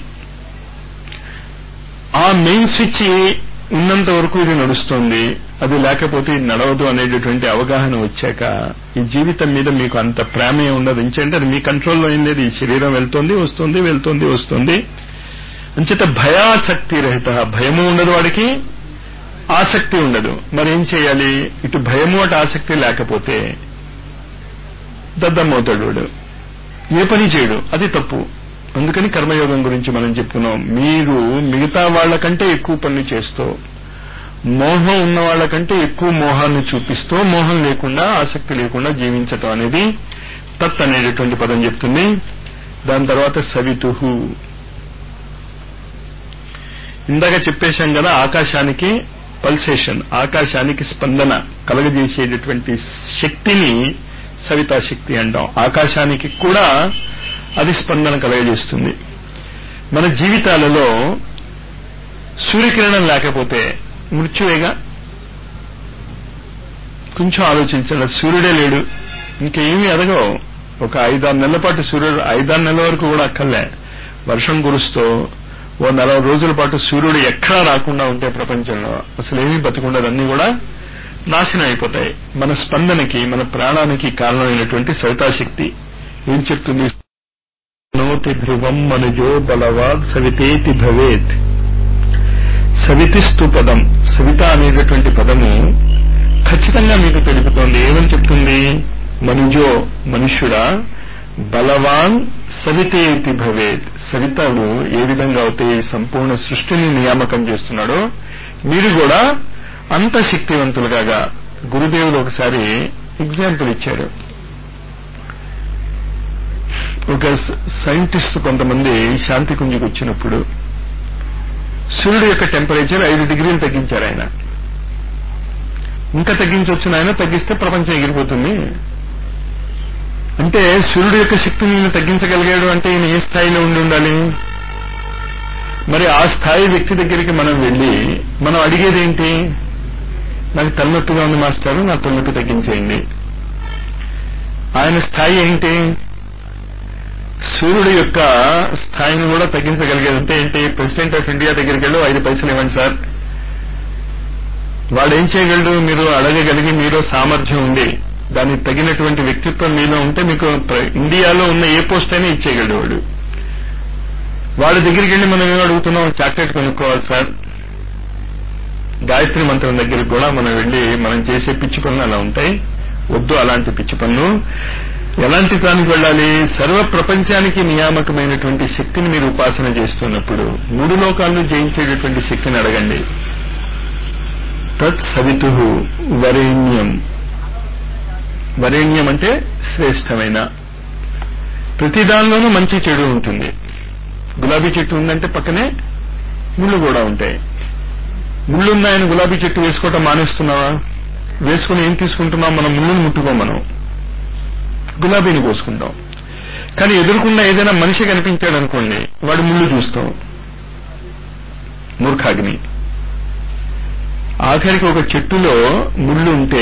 ఆ మెయిన్ స్విచ్ ఉన్నంత వరకు ఇది నడుస్తోంది, అది లేకపోతే ఇది నడవదు అనేటటువంటి అవగాహన వచ్చాక ఈ జీవితం మీద మీకు అంత ప్రేమ ఉండదు. ఎందుకంటే అది మీ కంట్రోల్లో ఏం లేదు. ఈ శరీరం వెళ్తోంది వస్తుంది, వెళ్తోంది వస్తుంది. అంచేత భయాసక్తి రహిత. భయము ఉండదు వాడికి, ఆసక్తి ఉండదు. మరి ఏం చేయాలి? ఇటు భయము అటు ఆసక్తి లేకపోతే దద్దమ్మవుతాడు వాడు, ఏ పని చేయడు. అది తప్పు. అందుకని కర్మయోగం గురించి మనం చెప్పుకున్నాం. మీరు మిగతా వాళ్ళకంటే ఎక్కువ పనులు చేస్తూ, మోహం ఉన్న వాళ్ళకంటే ఎక్కువ మోహాన్ని చూపిస్తూ, మోహం లేకుండా ఆసక్తి లేకుండా జీవించటం అనేది తత్ అనేటటువంటి పదం చెప్తుంది. దాని తర్వాత సవితుహు. ఇందాక చెప్పేశాం కదా, ఆకాశానికి పల్సేషన్, ఆకాశానికి స్పందన కలగజేసేటటువంటి శక్తిని సవితాశక్తి అంటాం. ఆకాశానికి కూడా అది స్పందన కలగజేస్తుంది. మన జీవితాలలో సూర్యకిరణం లేకపోతే మృత్యువేగా. కొంచెం ఆలోచించండి, సూర్యుడే లేడు, ఇంకేమీ ఎదగవు. ఒక ఐదారు నెలల పాటు సూర్యుడు, ఐదారు నెలల వరకు కూడా అక్కర్లే, వర్షం కురుస్తూ ఓ నలభై రోజుల పాటు సూర్యుడు ఎక్కడా రాకుండా ఉంటే ప్రపంచంలో అసలు ఏమీ బతికుండదు, అన్నీ కూడా నాశనం అయిపోతాయి. మన స్పందనకి, మన ప్రాణానికి కారణమైనటువంటి సవితాశక్తి ఏం చెప్తుంది? నోతి ధ్రువం మనుజో బలవాద్ సవితేతి భవేత్. సవితిస్తు పదం, సవిత అనేటటువంటి పదము ఖచ్చితంగా మీకు తెలుపుతోంది. ఏమని చెప్తుంది? మనుజో, మనుష్యుడా, బలవాన్ సవితేతి భవేత్. సవితలు ఏ విధంగా అయితే సంపూర్ణ సృష్టిని నియామకం చేస్తున్నాడో మీరు కూడా అంత శక్తివంతులుగా. గురుదేవులు ఒకసారి ఎగ్జాంపుల్ ఇచ్చారు. ఒక సైంటిస్ట్ కొంతమంది శాంతి కుంజుకు వచ్చినప్పుడు సూర్యుడు యొక్క టెంపరేచర్ ఐదు డిగ్రీలు తగ్గించారు ఆయన. ఇంకా తగ్గించవచ్చు ఆయన, తగ్గిస్తే ప్రపంచం ఎగిరిపోతుంది అంటే సూర్యుడు యొక్క శక్తిని ఈయన తగ్గించగలిగాడు అంటే ఈయన ఏ స్థాయిలో ఉండి ఉండాలి? మరి ఆ స్థాయి వ్యక్తి దగ్గరికి మనం వెళ్ళి మనం అడిగేది ఏంటి? నాకు తలనొప్పిగా ఉంది మాస్టారు, నా తలనొప్పి తగ్గించేయండి. ఆయన స్థాయి ఏంటి? సూర్యుడు యొక్క స్థాయిని కూడా తగ్గించగలిగేది. అంటే ఏంటి? ప్రెసిడెంట్ ఆఫ్ ఇండియా దగ్గరికి వెళ్ళి ఐదు పైసలు ఇవ్వండి సార్. వాడు ఏం చేయగలడు? మీరు అడగగలిగి మీరు సామర్థ్యం ఉంది, దానికి తగినటువంటి వ్యక్తిత్వం మీలో ఉంటే మీకు ఇండియాలో ఉన్న ఏ పోస్ట్ అయినా ఇచ్చేయగలడు వాడు. వాడి దగ్గరికి వెళ్ళి మనం ఏం అడుగుతున్నాం? చాక్లెట్ కొనుక్కోవాలి సార్. గాయత్రి మంత్రం దగ్గరికి కూడా మనం వెళ్ళి మనం చేసే పిచ్చి పనులు అలా ఉంటాయి. వద్దు అలాంటి పిచ్చి పనులు. ఎలాంటి దానికి వెళ్ళాలి? సర్వ ప్రపంచానికి నియామకమైనటువంటి శక్తిని మీరు ఉపాసన చేస్తున్నప్పుడు మూడు లోకాలను జయించేటటువంటి శక్తిని అడగండి. తత్ సవితు వరేణ్యం. వరేణ్యం అంటే శ్రేష్టమైన. ప్రతి దానిలోనూ మంచి చెడు ఉంటుంది. గులాబీ చెట్టు ఉందంటే పక్కనే ముళ్ళు కూడా ఉంటాయి. ముళ్ళున్నాయని గులాబీ చెట్టు వేసుకోవటం మానేస్తున్నావా? వేసుకుని ఏం తీసుకుంటున్నాం? మనం ముళ్ళుని ముట్టుకోం, మనం గులాబీని కోసుకుంటాం. కానీ ఎదురుకుండా ఏదైనా మనిషి కనిపించాడు అనుకోండి, వాడి ముళ్ళు చూస్తాం. మూర్ఖాగ్ని. ఆఖరికి ఒక చెట్టులో ముళ్ళు ఉంటే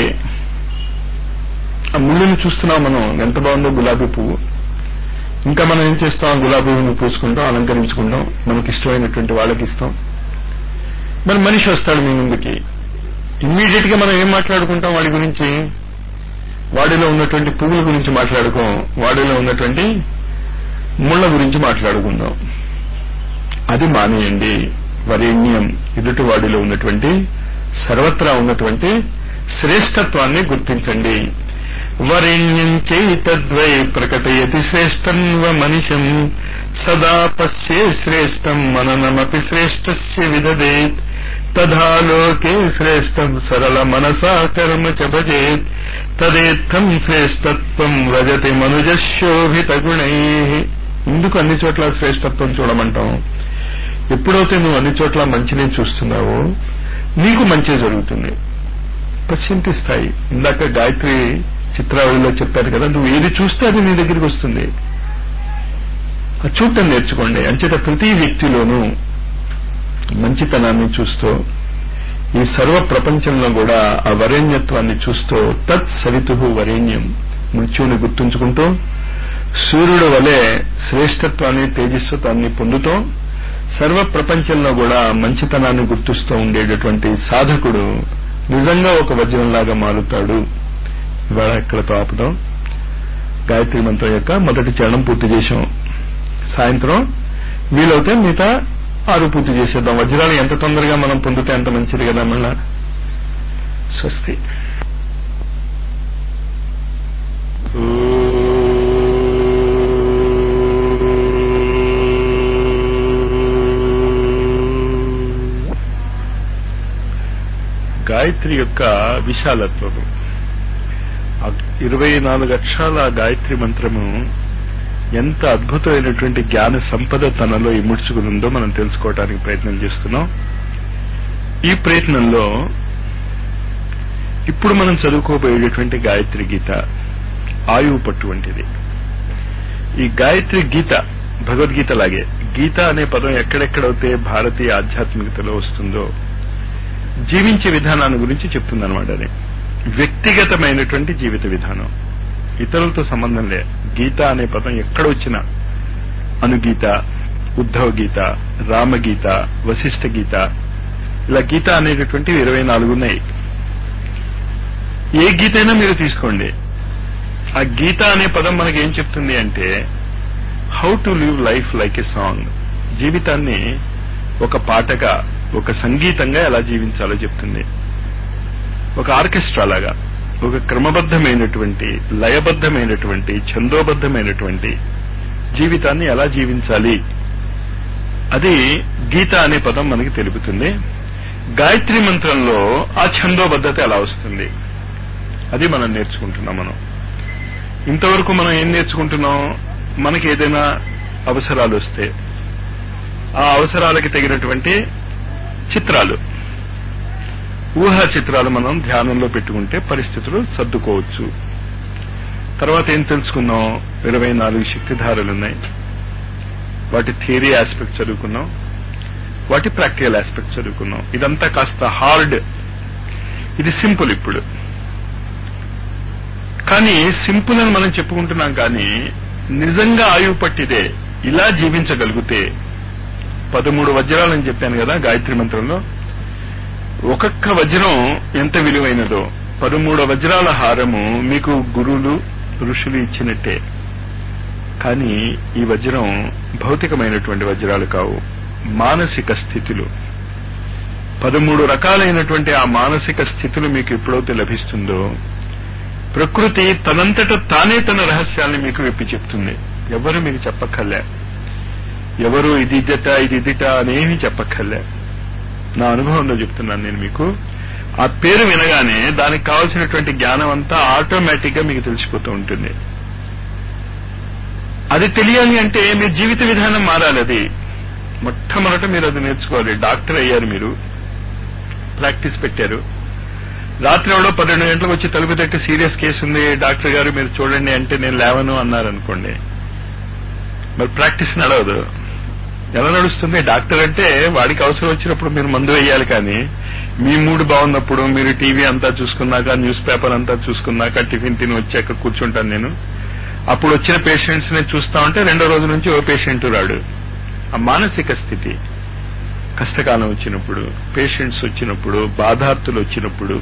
ఆ ముళ్ళుని చూస్తున్నాం మనం, ఎంత బాగుందో గులాబీ పువ్వు. ఇంకా మనం ఏం చేస్తాం? గులాబీ పువ్వుని పూసుకుంటాం, అలంకరించుకుంటాం, మనకి ఇష్టమైనటువంటి వాళ్ళకి ఇస్తాం. మరి మనిషి వస్తాడు మీ ముందుకి, ఇమ్మీడియట్ గా మనం ఏం మాట్లాడుకుంటాం వాడి గురించి? వాడిలో ఉన్నటువంటి పువ్వుల గురించి మాట్లాడుకోం, వాడిలో ఉన్నటువంటి ముళ్ళ గురించి మాట్లాడుకుందాం. అది మానేయండి. వరేణ్యం, ఎదుటి వాడిలో ఉన్నటువంటి సర్వత్రా ఉన్నటువంటి శ్రేష్టత్వాన్ని గుర్తించండి. వరేణ్యం చైతద్వై ప్రకటయతి శ్రేష్టన్వ మనిషం సదా పశ్యే శ్రేష్టం మననమపి శ్రేష్టస్య విదదేత్ తథా లోకే శ్రేష్టం సరళ మనసా కర్మ చ భజేత్ తదేత్థం శ్రేష్టత్వం వ్రజతి మనుజశోభిత గుణై. ఎందుకు అన్ని చోట్ల శ్రేష్టత్వం చూడమంటాం? ఎప్పుడైతే నువ్వు అన్ని చోట్ల మంచిని చూస్తున్నావో నీకు మంచి జరుగుతుంది. పశ్చింతి స్థాయి. ఇందాక గాయత్రి చిత్రావళిలో చెప్పారు కదా, నువ్వు ఏది చూస్తే అది నీ దగ్గరికి వస్తుంది. అది చూడటం నేర్చుకోండి. అంచేత ప్రతి వ్యక్తిలోనూ మంచితనాన్ని చూస్తూ ఈ సర్వ ప్రపంచంలో కూడా ఆ వరేణ్యత్వాన్ని చూస్తూ తత్ సవితు వరేణ్యం, మృత్యువుని గుర్తుంచుకుంటూ సూర్యుడు వలె శ్రేష్టత్వాన్ని తేజస్వతాన్ని పొందుతూ సర్వ ప్రపంచంలో కూడా మంచితనాన్ని గుర్తిస్తూ ఉండేటటువంటి సాధకుడు నిజంగా ఒక వజ్రంలాగా మారుతాడు. ఇవాళ ఎక్కడతో ఆపుదాం. గాయత్రి మంత్రం యొక్క మొదటి చరణం పూర్తి చేశాం. సాయంత్రం వీలవుతే మిగతా ఆరు పూర్తి చేసేద్దాం. వజ్రాలు ఎంత తొందరగా మనం పొందితే అంత మంచిది కదా. మళ్ళా స్వస్తి. గాయత్రి యొక్క విశాలత్వము, ఇరవై నాలుగు అక్షరాల గాయత్రి మంత్రము ఎంత అద్భుతమైనటువంటి జ్ఞాన సంపద తనలో ఇముడ్చుకునుందో మనం తెలుసుకోవడానికి ప్రయత్నం చేస్తున్నాం. ఈ ప్రయత్నంలో ఇప్పుడు మనం చదువుకోబోయేటటువంటి గాయత్రి గీత ఆయువు పట్టు వంటిది. ఈ గాయత్రి గీత భగవద్గీత లాగే గీత అనే పదం ఎక్కడెక్కడైతే భారతీయ ఆధ్యాత్మికతలో వస్తుందో జీవించే విధానాన్ని గురించి చెప్తుందన్నమాట. అది వ్యక్తిగతమైనటువంటి జీవిత విధానం, ఇతరులతో సంబంధం లే. గీత అనే పదం ఎక్కడొచ్చినా అనుగీత, ఉద్ధవ గీత, రామగీత, వశిష్ఠ గీత, ఇలా గీత అనేటటువంటివి ఇరవై నాలుగు ఉన్నాయి. ఏ గీత అయినా మీరు తీసుకోండి, ఆ గీత అనే పదం మనకి ఏం చెప్తుంది అంటే how to live life like a song. జీవితాన్ని ఒక పాటగా, ఒక సంగీతంగా ఎలా జీవించాలో చెప్తుంది. ఒక ఆర్కెస్ట్రా లాగా, ఒక క్రమబద్ధమైనటువంటి, లయబద్ధమైనటువంటి, ఛందోబద్ధమైనటువంటి జీవితాన్ని ఎలా జీవించాలి అది గీత అనే పదం మనకి తెలుపుతుంది. గాయత్రి మంత్రంలో ఆ ఛందోబద్ధత ఎలా వస్తుంది అది మనం నేర్చుకుంటున్నాం. మనం ఇంతవరకు మనం ఏం నేర్చుకుంటున్నాం, మనకి ఏదైనా అవసరాలు వస్తే ఆ అవసరాలకి తగినటువంటి చిత్రాలు, ఊహా చిత్రాలు మనం ధ్యానంలో పెట్టుకుంటే పరిస్థితులు సర్దుకోవచ్చు. తర్వాత ఏం తెలుసుకున్నాం, ఇరవై నాలుగు శక్తిధారలున్నాయి, వాటి థియరీ ఆస్పెక్ట్ చదువుకున్నాం, వాటి ప్రాక్టికల్ ఆస్పెక్ట్ చదువుకున్నాం. ఇదంతా కాస్త హార్డ్, ఇది సింపుల్ ఇప్పుడు. కానీ సింపుల్ అని మనం చెప్పుకుంటున్నాం, కానీ నిజంగా ఆయువు పట్టిదే ఇలా జీవించగలిగితే, పదమూడు వజ్రాలని చెప్పాను కదా గాయత్రి మంత్రంలో, ఒక్కొక్క వజ్రం ఎంత విలువైనదో పదమూడు వజ్రాల హారము మీకు గురువులు ఋషులు ఇచ్చినట్టే. కానీ ఈ వజ్రం భౌతికమైనటువంటి వజ్రాలు కావు, మానసిక స్థితులు. పదమూడు రకాలైనటువంటి ఆ మానసిక స్థితులు మీకు ఎప్పుడైతే లభిస్తుందో ప్రకృతి తనంతట తానే తన రహస్యాల్ని మీకు విప్పి చెప్తుంది. ఎవరు మీకు చెప్పక్కర్లే, ఎవరు ఇది ఇదట ఇది ఇదిట అనేమి చెప్పక్కర్లే. నా అనుభవంలో చెప్తున్నాను నేను మీకు. ఆ పేరు వినగానే దానికి కావాల్సినటువంటి జ్ఞానం అంతా ఆటోమేటిక్ గా మీకు తెలిసిపోతూ ఉంటుంది. అది తెలియాలి అంటే మీ జీవిత విధానం మారాలి. అది మొట్టమొదట మీరు అది నేర్చుకోవాలి. డాక్టర్ అయ్యారు, మీరు ప్రాక్టీస్ పెట్టారు, రాత్రి ఎవడో పన్నెండు గంటలకు వచ్చి తలుపు తట్టి సీరియస్ కేసు ఉంది డాక్టర్ గారు మీరు చూడండి అంటే నేను లేవను అన్నారనుకోండి, మరి ప్రాక్టీస్ నడవదు. ఎలా నడుస్తుంది? డాక్టర్ అంటే వాడికి అవసరం వచ్చినప్పుడు మీరు మందు వేయాలి, కానీ మీ మూడు బాగున్నప్పుడు మీరు టీవీ అంతా చూసుకున్నాక, న్యూస్ పేపర్ అంతా చూసుకున్నాక, టిఫిన్ తిని వచ్చాక కూర్చుంటాను నేను. అప్పుడు వచ్చిన పేషెంట్స్ ని చూస్తా ఉంటే రెండో రోజు నుంచి ఓ పేషెంట్ రాడు. ఆ మానసిక స్థితి, కష్టకాలం వచ్చినప్పుడు, పేషెంట్స్ వచ్చినప్పుడు, బాధార్తులు వచ్చినప్పుడు,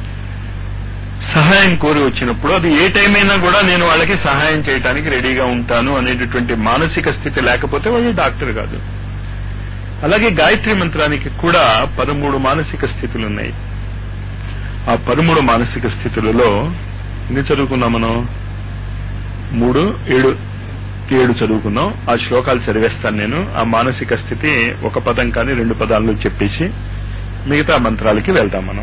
సహాయం కోరి వచ్చినప్పుడు, అది ఏ టైం అయినా కూడా నేను వాళ్ళకి సహాయం చేయడానికి రెడీగా ఉంటాను అనేటటువంటి మానసిక స్థితి లేకపోతే వాళ్ళు డాక్టర్ కాదు. అలాగే గాయత్రి మంత్రానికి కూడా పదమూడు మానసిక స్థితులు ఉన్నాయి. ఆ పదమూడు మానసిక స్థితులలో ఎన్ని చదువుకున్నాం మనం? మూడు ఏడు ఏడు చదువుకున్నాం. ఆ శ్లోకాలు చదివేస్తాను నేను. ఆ మానసిక స్థితి ఒక పదం కానీ రెండు పదాల్లో చెప్పేసి మిగతా మంత్రాలకి వెళ్దాం మనం.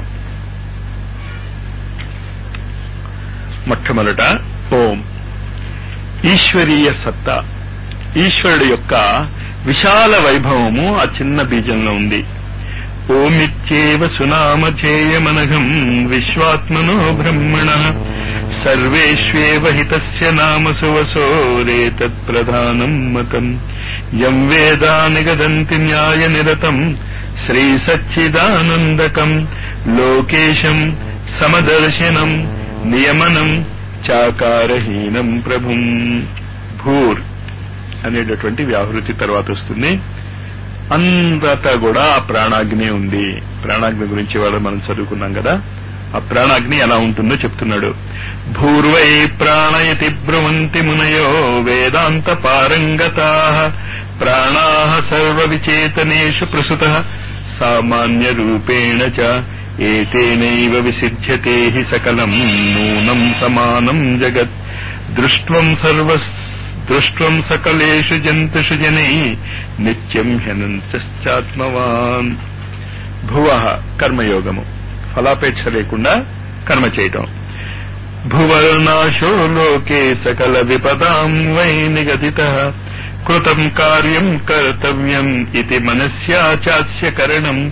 మొట్టమొదట ఓం. ఈశ్వరీయ సత్తా, ఈశ్వరుడు యొక్క విశాల వైభవము ఆ చిన్న బీజంలో ఉంది. ఓమిత్యేవ సునామధేయమనఘం విశ్వాత్మనో బ్రహ్మణ సర్వేష్వేవ హితస్య నామ సువసోరేతత్ ప్రధానం మతం యం వేదా నిగదంతి న్యాయ నిరతం శ్రీ సచ్చిదానందకం లోకేశం సమదర్శనం నియమనం చాకారహీనం ప్రభుం. భూర్ అనేటటువంటి వ్యాహృతి తర్వాత వస్తుంది. అంతటా కూడా ఆ ప్రాణాగ్ని ఉంది. ప్రాణాగ్ని గురించి వాళ్ళు మనం చదువుకున్నాం కదా. ఆ ప్రాణాగ్ని ఎలా ఉంటుందో చెప్తున్నాడు. భూర్వై ప్రాణయతి బ్రువంతి మునయో వేదాంత పారంగతా ప్రాణాః సర్వ విచేతనేషు ప్రసుతః సామాన్య రూపేణ చ ఏతేనైవ విసిధ్యతే హి సకలం నూనం సమానం జగత్ దృష్ట్వం సర్వ దృష్ట్వం సకలేషు జంతుషు జనై నిత్యం హ్యనంతశ్చాత్మవాన్. భువః కర్మయోగము, ఫలాపేక్ష లేకుండా కర్మ చేయటం. భువర్నాశో లోకే సకల విపదాం వై నిగదితః కృతం కార్యం కర్తవ్యం ఇతి మనస్యా చాస్య కరణం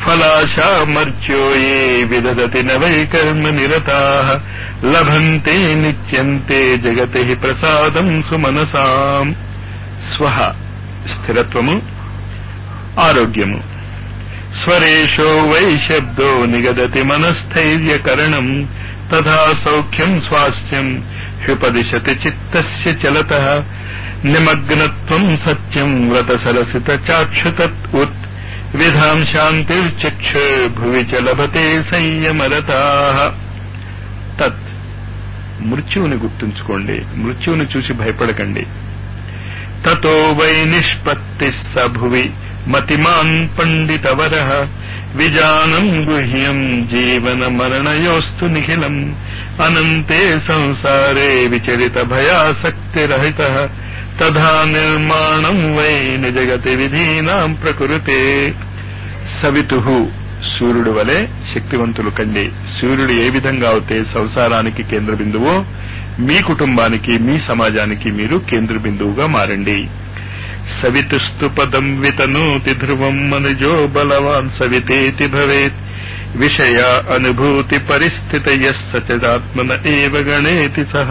ఫలాశామర్చ్యో ఏ విదదతి నవై కర్మ నిరతాః లభంతే నిత్యంతే జగతి ప్రసాదం సుమనసాం. స్వహ స్థిరత్వము, ఆరోగ్యము. స్వరేషో వై శబ్దో నిగదతి మనస్థైర్యకరణం తథా సౌఖ్యం స్వాస్థ్యం హ్యుపదిశతి చిత్తస్య చలతః నిమగ్నత్వం సత్యం వ్రతసరసిత చాక్షుతత్ ఉత్ విధాం శాంతిర్చక్ష భువి చ లభతే సంయమరతాః. తత్ మృత్యువుని గుర్తుంచుకోండి, మృత్యువుని చూసి భయపడకండి. తతో వై నిష్పత్తి స భువి మతిమాన్ పండితవరః విజానం గుహ్యం జీవన మరణయోస్తు నిఖిలం అనంతే సంసారే విచరిత భయాసక్తిరహితః తథా నిర్మాణం వై నిజగతి విధీనాం ప్రకృతే. సవితుః సూర్యుడు వలె శక్తివంతులు కండి. సూర్యుడు ఏ విధంగా అవుతే సంసారానికి కేంద్ర బిందువో మీ కుటుంబానికి, మీ సమాజానికి మీరు కేంద్ర బిందువుగా మారండి. సవితుస్తు పదం వితనోతి ధ్రువం మనుజో బలవాన్ సవితేతి భవేత్ విషయ అనుభూతి పరిస్థితయ సచదాత్మన ఏవ గణేతి సహ.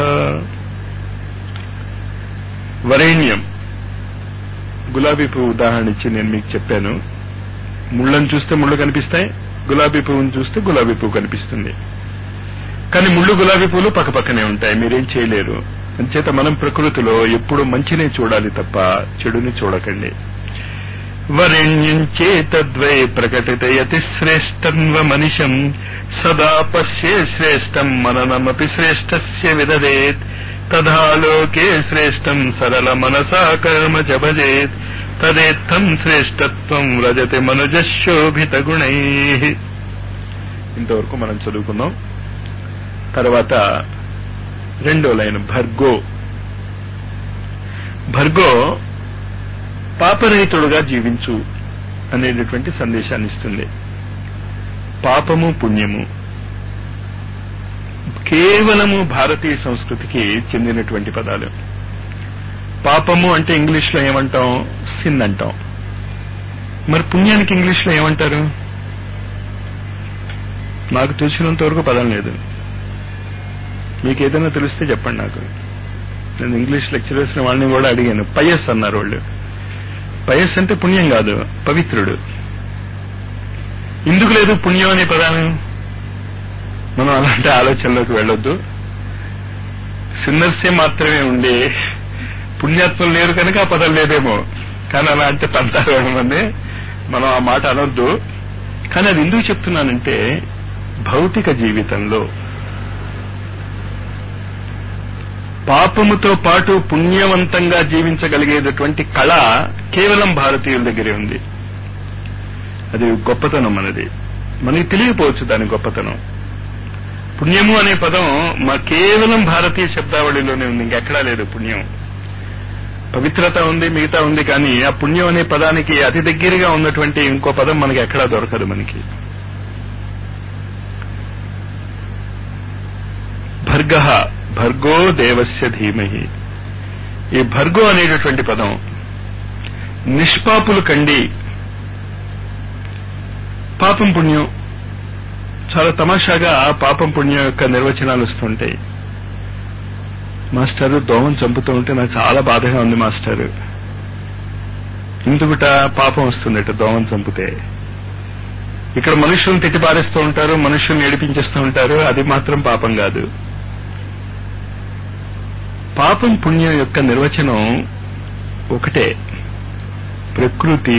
వరేణ్యం, గులాబీ పువ్వు ఉదాహరణ ఇచ్చి నేను మీకు చెప్పాను. ముళ్ళను చూస్తే ముళ్ళు కనిపిస్తాయి, గులాబీ పువ్వును చూస్తే గులాబీ పువ్వు కనిపిస్తుంది. కానీ ముళ్ళు గులాబీ పువ్వులు పక్కపక్కనే ఉంటాయి, మీరేం చేయలేరు. అంచేత మనం ప్రకృతిలో ఎప్పుడు మంచినే చూడాలి తప్ప చెడుని చూడకండి. వరేణ్యం చేతద్వై ప్రకటితయతి శ్రేష్టన్వ మనిషం సదా పశ్యే శ్రేష్టం మననమపి శ్రేష్టస్య విదదేత్ తథా లోకే శ్రేష్టం సరళ మనసా కర్మ చ భజేత్ తదేత్థం శ్రేష్టత్వం వ్రజతి మనుజశోభిత గుణై. ఇంతవరకు మనం చదువుకున్నాం. తర్వాత రెండో లైన్ భర్గో. భర్గో పాపరహితుడుగా జీవించు అనేటటువంటి సందేశాన్ని ఇస్తుంది. పాపము పుణ్యము కేవలము భారతీయ సంస్కృతికి చెందినటువంటి పదాలు. పాపము అంటే ఇంగ్లీష్ లో ఏమంటాం? సిన్ అంటాం. మరి పుణ్యానికి ఇంగ్లీష్ లో ఏమంటారు? నాకు తెలిసినంత వరకు పదం లేదు. మీకు ఏదైనా తెలిస్తే చెప్పండి నాకు. నేను ఇంగ్లీష్ లెక్చరర్స్ వాళ్ళని కూడా అడిగాను. పయస్ అన్నారు వాళ్ళు. పయస్ అంటే పుణ్యం కాదు, పవిత్రుడు. ఎందుకు లేదు పుణ్యం అనే పదాలు? మనం అలాంటి ఆలోచనలోకి వెళ్ళొద్దు. సిన్నర్సే మాత్రమే ఉండి పుణ్యాత్మలు లేరు కనుక ఆ పదం లేదేమో. కానీ అలా అంటే పంతారు మంది, మనం ఆ మాట అనొద్దు. కానీ అది ఎందుకు చెప్తున్నానంటే భౌతిక జీవితంలో పాపముతో పాటు పుణ్యవంతంగా జీవించగలిగేటటువంటి కళ కేవలం భారతీయుల దగ్గరే ఉంది. అది గొప్పతనం మనది. మనకి తెలియకపోవచ్చు దాని గొప్పతనం. పుణ్యము అనే పదం మా కేవలం భారతీయ శబ్దావళిలోనే ఉంది, ఇంకెక్కడా లేదు పుణ్యం. పవిత్రత ఉంది, మిగతా ఉంది, కానీ ఆ పుణ్యం అనే పదానికి అతి దగ్గరగా ఉన్నటువంటి ఇంకో పదం మనకి ఎక్కడా దొరకదు మనకి. భర్గ, భర్గో దేవస్య ధీమహి. ఈ భర్గో అనేటటువంటి పదం నిష్పాపులు కండి. పాపం పుణ్యం చాలా తమాషాగా పాపం పుణ్యం యొక్క నిర్వచనాలు వస్తుంటాయి. మాస్టారు దోమం చంపుతూ ఉంటే నాకు చాలా బాధగా ఉంది మాస్టారు. ఇందుకుట పాపం వస్తుందట దోమం చంపితే. ఇక్కడ మనుషులను తిట్టిపారేస్తూ ఉంటారు, మనుషుల్ని ఏడిపించేస్తూ ఉంటారు, అది మాత్రం పాపం కాదు. పాపం పుణ్యం యొక్క నిర్వచనం ఒకటే. ప్రకృతి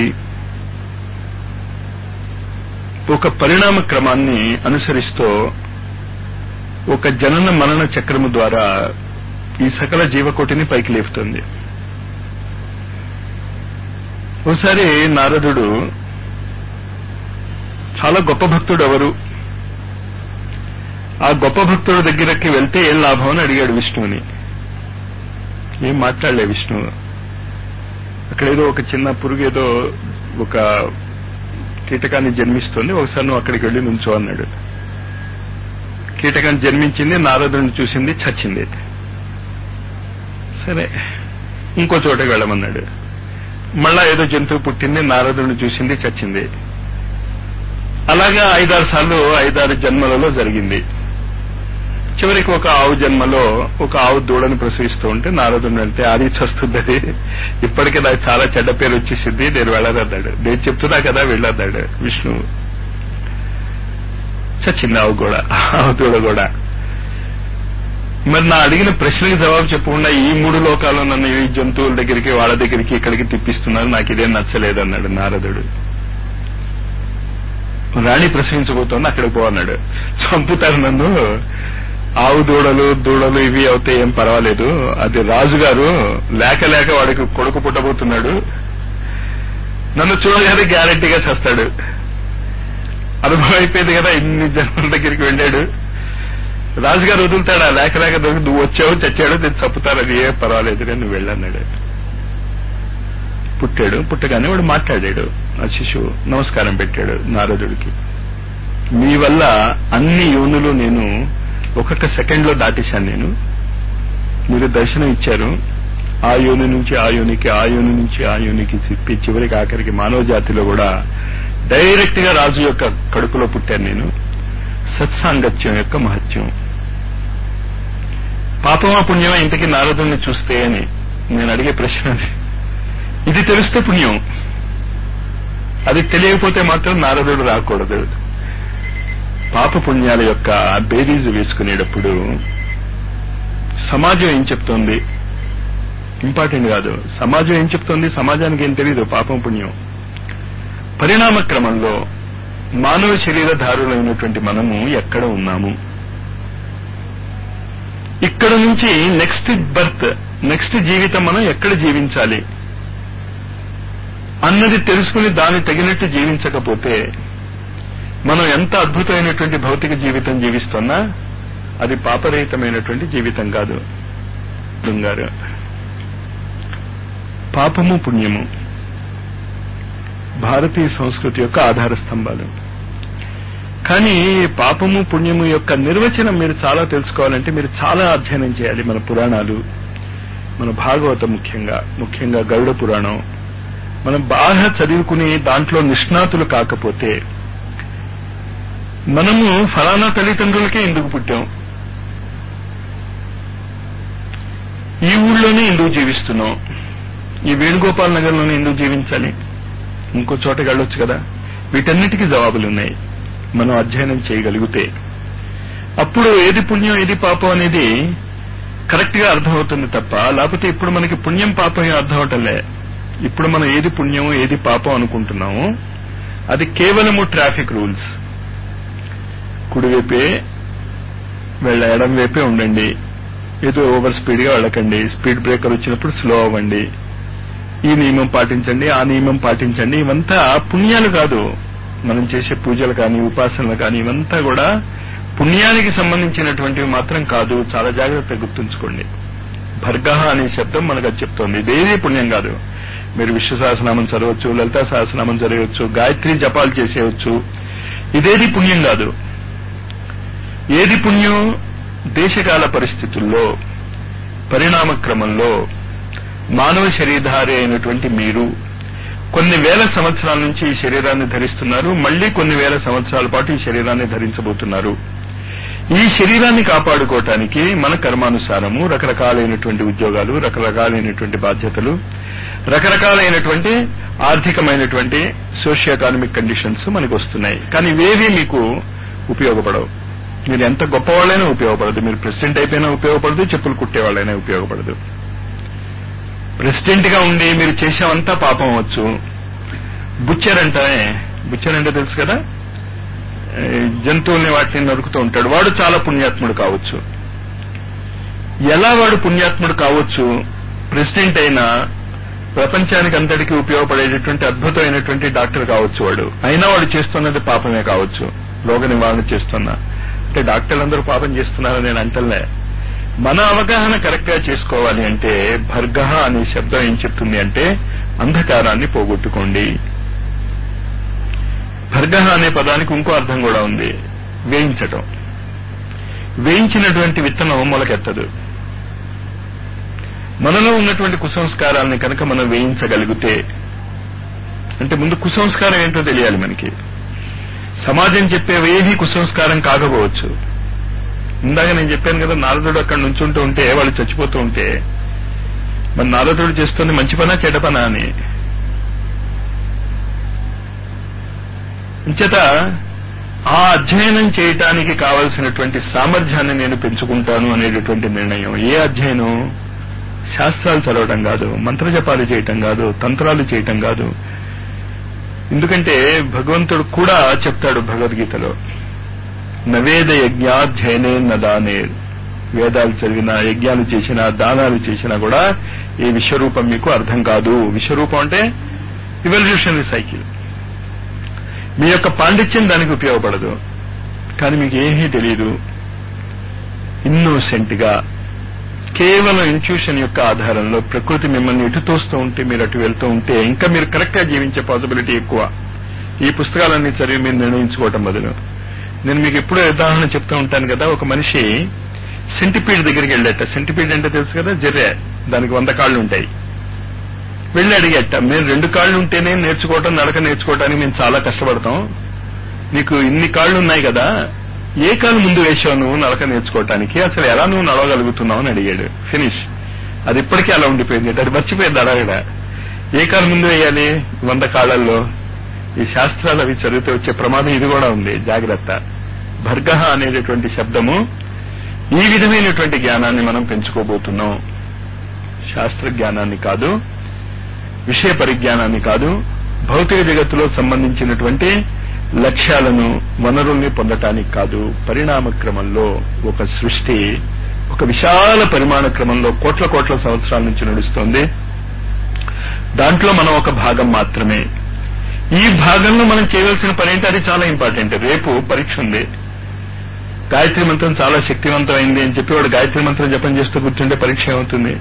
ఒక పరిణామ క్రమాన్ని అనుసరిస్తూ ఒక జనన మరణ చక్రము ద్వారా ఈ సకల జీవకోటిని పైకి లేపుతుంది. ఒకసారి నారదుడు, చాలా గొప్ప భక్తుడు ఎవరు, ఆ గొప్ప భక్తుడి దగ్గరకి వెళ్తే ఏం లాభం అని అడిగాడు విష్ణువుని. ఏం మాట్లాడలే విష్ణువు. అక్కడేదో ఒక చిన్న పురుగు ఏదో ఒక కీటకాన్ని జన్మిస్తుంది, ఒకసారి నువ్వు అక్కడికి వెళ్లి నుంచో అన్నాడు. కీటకాన్ని జన్మించింది, నారదుడిని చూసింది, చచ్చింది. సరే ఇంకో చోటకి వెళ్ళమన్నాడు. మళ్ళా ఏదో జంతువు పుట్టింది, నారదుడిని చూసింది, చచ్చింది. అలాగా ఐదారు సార్లు ఐదారు జన్మలలో జరిగింది. చివరికి ఒక ఆవు జన్మలో ఒక ఆవు దూడను ప్రసవిస్తూ ఉంటే నారదుడు వెళ్తే అది చస్తుంది, ఇప్పటికే నాకు చాలా చెడ్డ పేరు వచ్చేసింది, నేను వెళ్ళదన్నాడు. నేను చెప్తున్నా కదా వెళ్ళదన్నాడు విష్ణువు. చచ్చింది ఆవు కూడా, ఆవు దూడ కూడా. మరి నా అడిగిన ప్రశ్నకి జవాబు చెప్పకుండా ఈ మూడు లోకాల్లో నన్ను ఈ జంతువుల దగ్గరికి వాళ్ళ దగ్గరికి ఇక్కడికి తిప్పిస్తున్నారు, నాకు ఇదేం నచ్చలేదన్నాడు నారదుడు. రాణి ప్రసవించబోతోంది, అక్కడికి పోన్నాడు. చంపుతారు నన్ను, ఆవు దూడలు దూడలు ఇవి అవుతే ఏం పర్వాలేదు, అది రాజుగారు లేక లేక వాడికి కొడుకు పుట్టబోతున్నాడు, నన్ను చూడగానే గ్యారెంటీగా చేస్తాడు. అనుభవం అయిపోయింది కదా, ఇన్ని జన్మల దగ్గరికి వెళ్ళాడు. రాజుగారు వదులుతాడా? లేక లేక నువ్వు వచ్చావు చచ్చాడు, నేను చంపుతానని, ఏ పర్వాలేదు నువ్వు వెళ్ళన్నాడు. పుట్టాడు. పుట్టగానే వాడు మాట్లాడాడు. ఆ శిశువు నమస్కారం పెట్టాడు నారదుడికి. మీ వల్ల అన్ని యోనులు నేను ఒక్కొక్క సెకండ్ లో దాటేశాను. నేను మీరు దర్శనం ఇచ్చారు, ఆ యోని నుంచి ఆ యోనికి, ఆ యోని నుంచి ఆ యోనికి చెప్పి చివరికి ఆఖరికి మానవ జాతిలో కూడా డైరెక్ట్ గా రాజు యొక్క కడుపులో పుట్టాను నేను. సత్సాంగత్యం యొక్క మహత్యం. పాపమా పుణ్యమా ఇంతకీ నారదుడిని చూస్తే అని నేను అడిగే ప్రశ్న. ఇది తెలిస్తే పుణ్యం, అది తెలియకపోతే మాత్రం నారదుడు రాకూడదు. పాప పుణ్యాల యొక్క బేరీజు వేసుకునేటప్పుడు సమాజం ఏం చెప్తోంది ఇంపార్టెంట్ కాదు. సమాజం ఏం చెప్తోంది, సమాజానికి ఏం తెలియదు పాపం పుణ్యం. పరిణామ క్రమంలో మానవ శరీరధారులైనటువంటి మనము ఎక్కడ ఉన్నాము, ఇక్కడ నుంచి నెక్స్ట్ బర్త్, నెక్స్ట్ జీవితం మనం ఎక్కడ జీవించాలి అన్నది తెలుసుకుని దాన్ని తగినట్టు జీవించకపోతే మనం ఎంత అద్భుతమైనటువంటి భౌతిక జీవితం జీవిస్తున్నా అది పాపరహితమైనటువంటి జీవితం కాదు. గారు పాపము పుణ్యము భారతీయ సంస్కృతి యొక్క ఆధార స్తంభాలు. కానీ పాపము పుణ్యము యొక్క నిర్వచనం మీరు చాలా తెలుసుకోవాలంటే మీరు చాలా అధ్యయనం చేయాలి. మన పురాణాలు, మన భాగవతం, ముఖ్యంగా ముఖ్యంగా గరుడ పురాణం మనం బాగా చదువుకుని దాంట్లో నిష్ణాతులు కాకపోతే మనము ఫలానా తల్లిదండ్రులకే ఎందుకు పుట్టాం, ఈ ఊళ్ళోనే ఎందుకు జీవిస్తున్నాం, ఈ వేణుగోపాల్ నగర్ లోనే ఎందుకు జీవించాలి, ఇంకో చోటకి వెళ్ళొచ్చు కదా. వీటన్నిటికీ జవాబులున్నాయి మనం అధ్యయనం చేయగలిగితే. అప్పుడు ఏది పుణ్యం ఏది పాపం అనేది కరెక్ట్ గా అర్థమవుతుంది తప్ప, లేకపోతే ఇప్పుడు మనకి పుణ్యం పాపం అర్థం అవటంలే. ఇప్పుడు మనం ఏది పుణ్యం ఏది పాపం అనుకుంటున్నాము అది కేవలము ట్రాఫిక్ రూల్స్. కుడివైపే వెళ్ళ, ఎడం వైపే ఉండండి, ఏదో ఓవర్ స్పీడ్ గా వెళ్ళకండి, స్పీడ్ బ్రేకర్ వచ్చినప్పుడు స్లో అవ్వండి, ఈ నియమం పాటించండి, ఆ నియమం పాటించండి. ఇవంతా పుణ్యాలు కాదు. మనం చేసే పూజలు కానీ ఉపాసనలు కానీ ఇవంతా కూడా పుణ్యానికి సంబంధించినటువంటివి మాత్రం కాదు. చాలా జాగ్రత్తగా గుర్తుంచుకోండి. భర్గః అనే శబ్దం మనకు అది చెప్తోంది. ఇదేది పుణ్యం కాదు. మీరు విష్ణు సహస్రనామం చదవచ్చు, లలితా సహస్రనామం చదవచ్చు, గాయత్రి జపాలు చేసేయచ్చు, ఇదేది పుణ్యం కాదు. ఏది పుణ్యం? దేశకాల పరిస్థితుల్లో, పరిణామ క్రమంలో మానవ శరీరధారి అయినటువంటి మీరు కొన్ని వేల సంవత్సరాల నుంచి ఈ శరీరాన్ని ధరిస్తున్నారు, మళ్లీ కొన్ని వేల సంవత్సరాల పాటు ఈ శరీరాన్ని ధరించబోతున్నారు. ఈ శరీరాన్ని కాపాడుకోవటానికి మన కర్మానుసారము రకరకాలైనటువంటి ఉద్యోగాలు, రకరకాలైనటువంటి బాధ్యతలు, రకరకాలైనటువంటి ఆర్థికమైనటువంటి సోషియో ఎకానమిక్ కండిషన్స్ మనకు వస్తున్నాయి. కానీ ఇవేవీ మీకు ఉపయోగపడవు. మీరు ఎంత గొప్పవాళ్ళైనా ఉపయోగపడదు. మీరు ప్రెసిడెంట్ అయిపోయినా ఉపయోగపడదు, చెప్పులు కుట్టేవాళ్ళైనా ఉపయోగపడదు. ప్రెసిడెంట్ గా ఉండి మీరు చేసేవంతా పాపం అవచ్చు. బుచ్చర్ అంటే, బుచ్చర్ అంటే తెలుసు కదా, జంతువుల్ని వాటిని నరుకుతూ ఉంటాడు, వాడు చాలా పుణ్యాత్ముడు కావచ్చు. ఎలా వాడు పుణ్యాత్ముడు కావచ్చు? ప్రెసిడెంట్ అయినా ప్రపంచానికి అంతటికీ ఉపయోగపడేటటువంటి అద్భుతమైనటువంటి డాక్టర్ కావచ్చు వాడు, అయినా వాడు చేస్తున్నది పాపమే కావచ్చు. రోగ నివారణ చేస్తున్నా అంటే డాక్టర్లందరూ పాపం చేస్తున్నారని నేను అంటలే. మన అవగాహన కరెక్ట్ గా చేసుకోవాలి అంటే భర్గః అనే శబ్దం ఏం చెప్తుంది అంటే అంధకారాన్ని పోగొట్టుకోండి. భర్గః అనే పదానికి ఇంకో అర్థం కూడా ఉంది, వేయించటం. వేయించినటువంటి విత్తనం మొలకెత్తదు. మనలో ఉన్నటువంటి కుసంస్కారాలని కనుక మనం వేయించగలిగితే, అంటే ముందు కుసంస్కారం ఏంటో తెలియాలి మనకి. సమాజం చెప్పేవేమీ కుసంస్కారం కాకపోవచ్చు. ఇందాక నేను చెప్పాను కదా, నారదుడు అక్కడ నుంచుంటూ ఉంటే వాళ్ళు చచ్చిపోతూ ఉంటే మరి నారదుడు చేస్తుంది మంచి పనా చెడ్డ పనా అని. ఇంచేత ఆ అధ్యయనం చేయటానికి కావలసినటువంటి సామర్థ్యాన్ని నేను పెంచుకుంటాను అనేటటువంటి నిర్ణయం. ఏ అధ్యయనం? శాస్త్రాలు చదవటం కాదు, మంత్రజపాలు చేయటం కాదు, తంత్రాలు చేయటం కాదు. ఎందుకంటే భగవంతుడు కూడా చెప్తాడు భగవద్గీతలో, నవేద యజ్ఞాధ్యయనే నదానే. వేదాలు చదివినా, యజ్ఞాలు చేసినా, దానాలు చేసినా కూడా ఈ విశ్వరూపం మీకు అర్థం కాదు. విశ్వరూపం అంటే ఇవల్యూషనరీ సైకిల్. మీ యొక్క పాండిత్యం దానికి ఉపయోగపడదు. కానీ మీకు ఏమీ తెలియదు. ఇన్నోసెంట్ గా కేవలం ఇంట్యూషన్ యొక్క ఆధారంలో ప్రకృతి మిమ్మల్ని ఇటు తోస్తూ ఉంటే మీరు అటు వెళ్తూ ఉంటే ఇంకా మీరు కరెక్ట్ గా జీవించే పాసిబిలిటీ ఎక్కువ. ఈ పుస్తకాలన్నీ చదివి మీరు నిర్ణయించుకోవటం బదులు. నేను మీకు ఎప్పుడూ ఉదాహరణ చెప్తూ ఉంటాను కదా, ఒక మనిషి సెంటిపీడ్ దగ్గరికి వెళ్ళేట. సెంటిపీడ్ అంటే తెలుసు కదా, జర్రే, దానికి వంద కాళ్ళు ఉంటాయి. వెళ్ళి అడిగేట, మేము రెండు కాళ్ళు ఉంటేనే నేర్చుకోవటం, నడక నేర్చుకోవటానికి మేము చాలా కష్టపడతాం, నీకు ఇన్ని కాళ్ళు ఉన్నాయి కదా, ఏ కాలు ముందు వేసావు నువ్వు నడక నేర్చుకోవటానికి, అసలు ఎలా నువ్వు నడవగలుగుతున్నావు అని అడిగాడు. ఫినిష్. అది ఇప్పటికీ అలా ఉండిపోయింది. అది మర్చిపోయింది అడగడ. ఏ కాలు ముందు వేయాలి? వంద కాళ్ళల్లో. ఈ శాస్త్రాలు అవి చదివితే వచ్చే ప్రమాదం ఇది కూడా ఉంది, జాగ్రత్త. భర్గః అనేటటువంటి శబ్దము ఈ విధమైనటువంటి జ్ఞానాన్ని మనం పెంచుకోబోతున్నాం. శాస్త్ర జ్ఞానాన్ని కాదు, విషయ పరిజ్ఞానాన్ని కాదు, భౌతిక జగత్తులో సంబంధించినటువంటి లక్ష్యాలను, వనరుల్ని పొందటానికి కాదు. పరిణామ క్రమంలో ఒక సృష్టి ఒక విశాల పరిమాణ క్రమంలో కోట్ల కోట్ల సంవత్సరాల నుంచి నడుస్తోంది. దాంట్లో మనం ఒక భాగం మాత్రమే. ఈ భాగంలో మనం చేయవలసిన పని ఏంటి? అది చాలా ఇంపార్టెంట్. రేపు పరీక్ష ఉంది. గాయత్రి మంత్రం చాలా శక్తివంతమైంది అని చెప్పి వాడు గాయత్రి మంత్రం జపం చేస్తూ కూర్చుంటే పరీక్ష ఏమవుతుంది?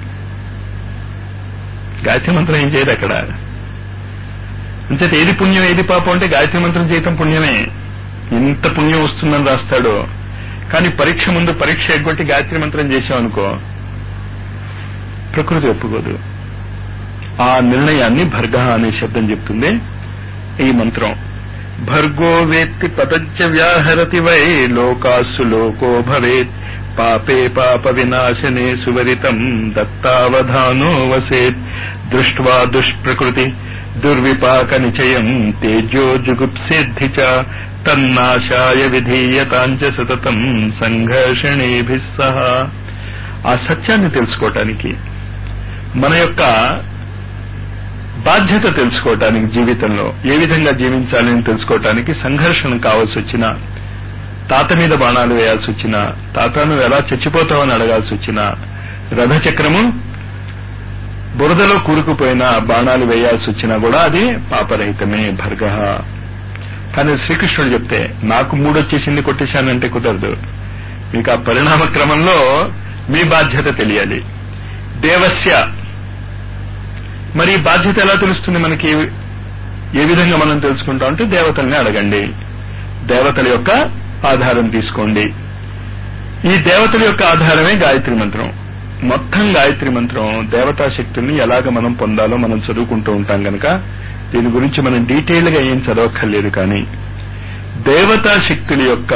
గాయత్రి మంత్రం ఏం చేయదు అక్కడ. అంచేత ఏది పుణ్యం ఏది పాపం అంటే గాయత్రి మంత్రం చేయటం పుణ్యమే. ఎంత పుణ్యం వస్తుందని రాస్తాడో. కానీ పరీక్ష ముందు పరీక్ష ఎగ్గొట్టి గాయత్రి మంత్రం చేశామనుకో ప్రకృతి ఒప్పుకోదు. ఆ నిర్ణయాన్ని భర్గః అనే శబ్దం చెప్తుంది ఈ మంత్రం. భర్గో వేత్తి పదజ్జ వ్యాహరతి వై లోకాసు లోకో భవేత్ పాపే పాప వినాశనే సువరితం దత్తావధానో వసేత్ దృష్ట్వా దుష్ప్రకృతి దుర్విపాక నిచయం తేజో జుగుప్సేద్ధి చ తన్నాశాయ విధీయతాంచ సతతం సంఘర్షణేభిః సహ. ఆ సత్యాన్ని తెలుసుకోవటానికి, మన యొక్క బాధ్యత తెలుసుకోవటానికి, జీవితంలో ఏ విధంగా జీవించాలని తెలుసుకోవటానికి సంఘర్షణ కావాల్సి వచ్చినా, తాత మీద బాణాలు వేయాల్సి వచ్చినా, తాత నువ్వు ఎలా చచ్చిపోతావని అడగాల్సి వచ్చినా, రథచక్రము బురదలో కూరుకుపోయిన బాణాలు వేయాల్సి వచ్చినా కూడా అది పాపరహితమే. భర్గః. కానీ శ్రీకృష్ణుడు చెప్తే నాకు మూడొచ్చేసింది కొట్టేశానంటే కుదరదు. మీకు ఆ పరిణామ క్రమంలో మీ బాధ్యత తెలియాలి. దేవస్య. మరి ఈ బాధ్యత ఎలా తెలుస్తుంది మనకి? ఏ విధంగా మనం తెలుసుకుంటాం అంటే దేవతల్ని అడగండి, దేవతల యొక్క ఆధారం తీసుకోండి. ఈ దేవతల యొక్క ఆధారమే గాయత్రి మంత్రం. మొత్తం గాయత్రి మంత్రం దేవతా శక్తుల్ని ఎలాగ మనం పొందాలో మనం చదువుకుంటూ ఉంటాం కనుక దీని గురించి మనం డీటెయిల్ గా ఏం చదవక్కర్లేదు. కానీ దేవతా శక్తుల యొక్క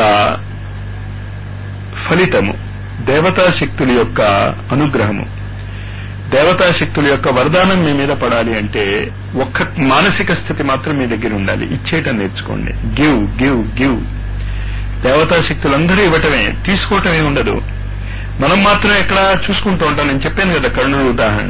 ఫలితము, దేవతా శక్తుల యొక్క అనుగ్రహము, దేవతా శక్తుల యొక్క వరదానం మీ మీద పడాలి అంటే ఒక్క మానసిక స్థితి మాత్రం మీ దగ్గర ఉండాలి. ఇచ్చేయటం నేర్చుకోండి. Give give give. దేవతా శక్తులందరూ ఇవ్వటమే, తీసుకోవటమే ఉండదు. మనం మాత్రం ఎక్కడ చూసుకుంటూ ఉంటాం. నేను చెప్పాను కదా కర్ణుడు ఉదాహరణ.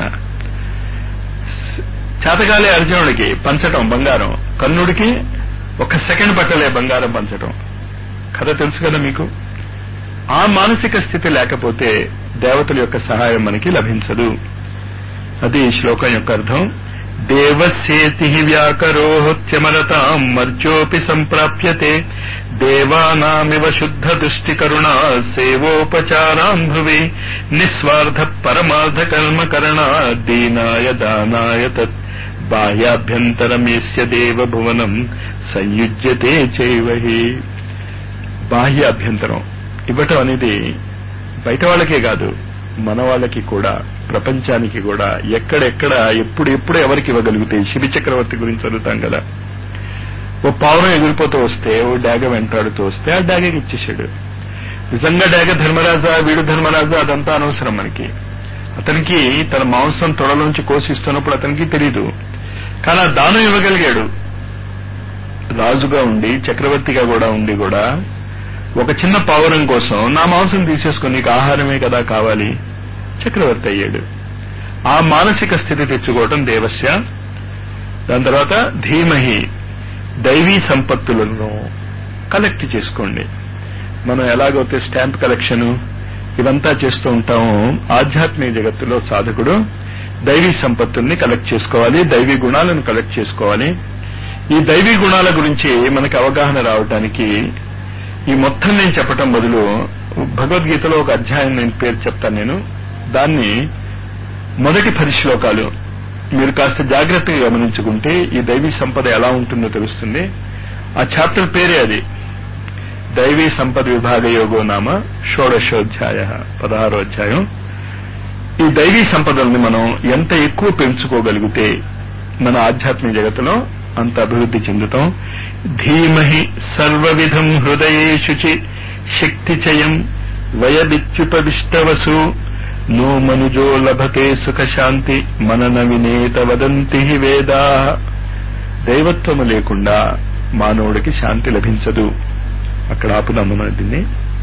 చేతగాలే అర్జునుడికి పంచటం బంగారం, కర్ణుడికి ఒక సెకండ్ పట్టలే బంగారం పంచటం. కథ తెలుసు కదా మీకు. ఆ మానసిక స్థితి లేకపోతే దేవతల యొక్క సహాయం మనకి లభించదు. అది ఈ శ్లోకం యొక్క అర్థం. దేవస్యేతి వ్యాకరోహత్యమరతాం మర్చోపి సంప్రాప్యతే దేవానామివ శుద్ధ దృష్టి కరుణా సేవోపచారాన్ భువి నిస్వార్థ పరమార్థ కర్మ కరణా దీనాయ దానాయ తత్ బాహ్యాభ్యంతరమేస్య దేవ భువనం సంయుజ్యతే చైవహి. బాహ్యాభ్యంతరం ఇవ్వటం అనేది బయట వాళ్ళకే కాదు, మన వాళ్ళకి కూడా, ప్రపంచానికి కూడా. ఎక్కడెక్కడ ఎప్పుడు ఎప్పుడు ఎవరికి ఇవ్వగలిగితే, శిబి చక్రవర్తి గురించి చదువుతాం కదా. ఓ పావురం ఎగిరిపోతూ వస్తే ఓ డాగ వెంటాడుతూ వస్తే ఆ డాగకి ఇచ్చేశాడు. నిజంగా డాగ ధర్మరాజా వీడు ధర్మరాజా అదంతా అనవసరం మనకి. అతనికి తన మాంసం తొడలోంచి కోసిస్తున్నప్పుడు అతనికి తెలీదు, కానీ ఆ దానం ఇవ్వగలిగాడు. రాజుగా ఉండి చక్రవర్తిగా కూడా ఉండి కూడా ఒక చిన్న పావురం కోసం నా మాంసం తీసేసుకుని నీకు ఆహారమే కదా కావాలి, చక్రవర్తి అయ్యాడు. ఆ మానసిక స్థితి తెచ్చుకోవటం దేవస్య. దాని తర్వాత ధీమహి, దైవీ సంపత్తులను కలెక్ట్ చేసుకోండి. మనం ఎలాగైతే స్టాంప్ కలెక్షన్ ఇవంతా చేస్తూ ఉంటాము, ఆధ్యాత్మిక జగత్తులో సాధకుడు దైవీ సంపత్తుల్ని కలెక్ట్ చేసుకోవాలి, దైవీ గుణాలను కలెక్ట్ చేసుకోవాలి. ఈ దైవీ గుణాల గురించి మనకి అవగాహన రావడానికి ఈ మొత్తం నేను చెప్పటం బదులు భగవద్గీతలో ఒక అధ్యాయం నేను పేరు చెప్తాను. నేను దాన్ని మొదటి పది శ్లోకాలు మీరు కాస్త జాగ్రత్తగా గమనించుకుంటే ఈ దైవీ సంపద ఎలా ఉంటుందో తెలుస్తుంది. ఆ చాప్టర్ పేరే అది, దైవీ సంపద విభాగ యోగో నామ షోడశోధ్యాయ, పదహారో అధ్యాయం. ఈ దైవీ సంపదల్ని మనం ఎంత ఎక్కువ పెంచుకోగలిగితే మన ఆధ్యాత్మిక జగత్తులో అంత అభివృద్ధి చెందుతాం. ధీమహి సర్వవిధం హృదయేషుచి శక్తిచయం వయదిత్యుపవిష్టవసు నో మనుజో లభతే సుఖశాంతి మనన వినేత వదంతి వేదా. దైవత్వము లేకుండా మానవుడికి శాంతి లభించదు. అక్కడ ఆపుదాము మన దీన్ని.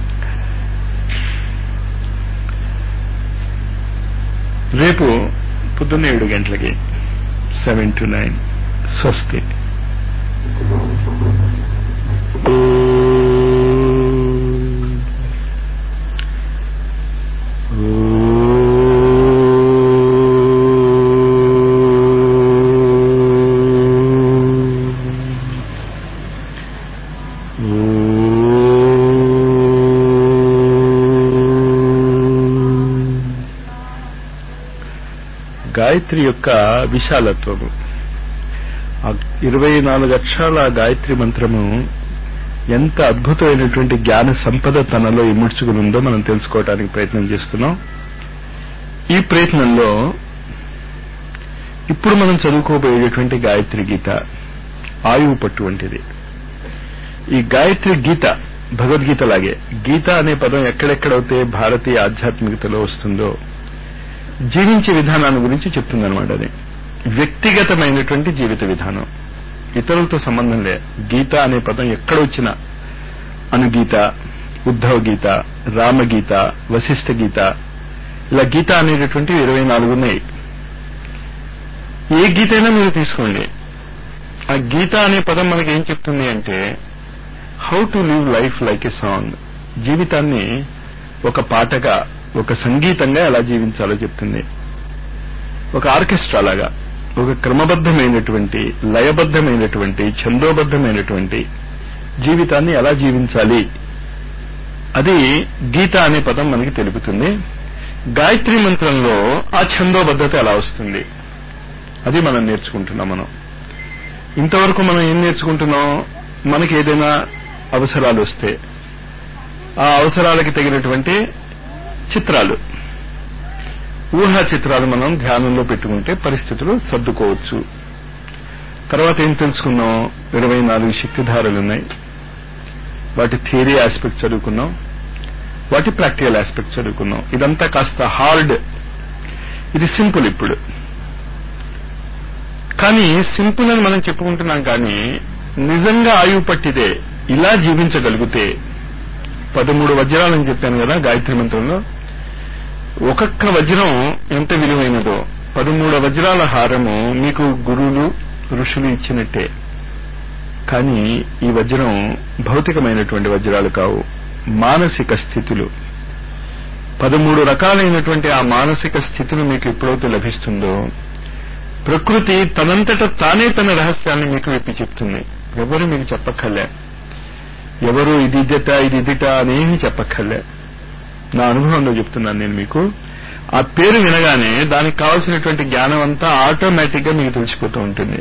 రేపు పొద్దున్న ఏడు గంటలకి సెవెన్ టు నైన్ స్వస్తి. గాయత్రి యొక్క విశాలత్వము, ఇరవై నాలుగు అక్షరాల గాయత్రి మంత్రము ఎంత అద్భుతమైనటువంటి జ్ఞాన సంపద తనలో ఇముడ్చుకునుందో మనం తెలుసుకోవడానికి ప్రయత్నం చేస్తున్నాం. ఈ ప్రయత్నంలో ఇప్పుడు మనం చదువుకోబోయేటువంటి గాయత్రి గీత ఆయువు పట్టు వంటిది. ఈ గాయత్రి గీత భగవద్గీత లాగే, గీత అనే పదం ఎక్కడెక్కడైతే భారతీయ ఆధ్యాత్మికతలో వస్తుందో జీవించే విధానాన్ని గురించి చెప్తుందన్నమాట. అది వ్యక్తిగతమైనటువంటి జీవిత విధానం, ఇతరులతో సంబంధం లే. గీత అనే పదం ఎక్కడొచ్చినా అనుగీత, ఉద్ధవ గీత, రామగీత, వశిష్ఠ గీత, ఇలా గీత అనేటటువంటి ఇరవై నాలుగు ఉన్నాయి. ఏ గీత అయినా మీరు తీసుకోండి, ఆ గీత అనే పదం మనకి ఏం చెప్తుంది అంటే how to live life like a song. జీవితాన్ని ఒక పాటగా, ఒక సంగీతంగా ఎలా జీవించాలో చెప్తుంది. ఒక ఆర్కెస్ట్రా లాగా, ఒక క్రమబద్ధమైనటువంటి, లయబద్ధమైనటువంటి, ఛందోబద్ధమైనటువంటి జీవితాన్ని ఎలా జీవించాలి, అది గీత అనే పదం మనకి తెలుపుతుంది. గాయత్రి మంత్రంలో ఆ ఛందోబద్ధత ఎలా వస్తుంది అది మనం నేర్చుకుంటున్నాం. మనం ఇంతవరకు మనం ఏం నేర్చుకుంటున్నాం, మనకి ఏదైనా అవసరాలు వస్తే ఆ అవసరాలకి తగినటువంటి చిత్రాలు, ఊహా చిత్రాలు మనం ధ్యానంలో పెట్టుకుంటే పరిస్థితులు సర్దుకోవచ్చు. తర్వాత ఏం తెలుసుకున్నాం, ఇరవై నాలుగు శక్తిధారలున్నాయి, వాటి థియరీ ఆస్పెక్ట్ చదువుకున్నాం, వాటి ప్రాక్టికల్ ఆస్పెక్ట్ చదువుకున్నాం. ఇదంతా కాస్త హార్డ్, ఇది సింపుల్ ఇప్పుడు. కానీ సింపుల్ అని మనం చెప్పుకుంటున్నాం, కానీ నిజంగా ఆయువు పట్టిదే ఇలా జీవించగలిగితే, పదమూడు వజ్రాలని చెప్పాను కదా గాయత్రి మంత్రంలో, ఒక్కొక్క వజ్రం ఎంత విలువైనదో, పదమూడు వజ్రాల హారము మీకు గురువులు ఋషులు ఇచ్చినట్టే. కానీ ఈ వజ్రం భౌతికమైనటువంటి వజ్రాలు కావు, మానసిక స్థితులు. పదమూడు రకాలైనటువంటి ఆ మానసిక స్థితులు మీకు ఎప్పుడైతే లభిస్తుందో ప్రకృతి తనంతట తానే తన రహస్యాన్ని మీకు విప్పి చెప్తుంది. ఎవరు మీకు చెప్పక్కర్లే, ఎవరు ఇది ఇదిట ఇది ఇదిట అనేమి చెప్పక్కర్లే. నా అనుభవంలో చెప్తున్నాను నేను మీకు. ఆ పేరు వినగానే దానికి కావాల్సినటువంటి జ్ఞానం అంతా ఆటోమేటిక్ గా మీకు తెలిసిపోతూ ఉంటుంది.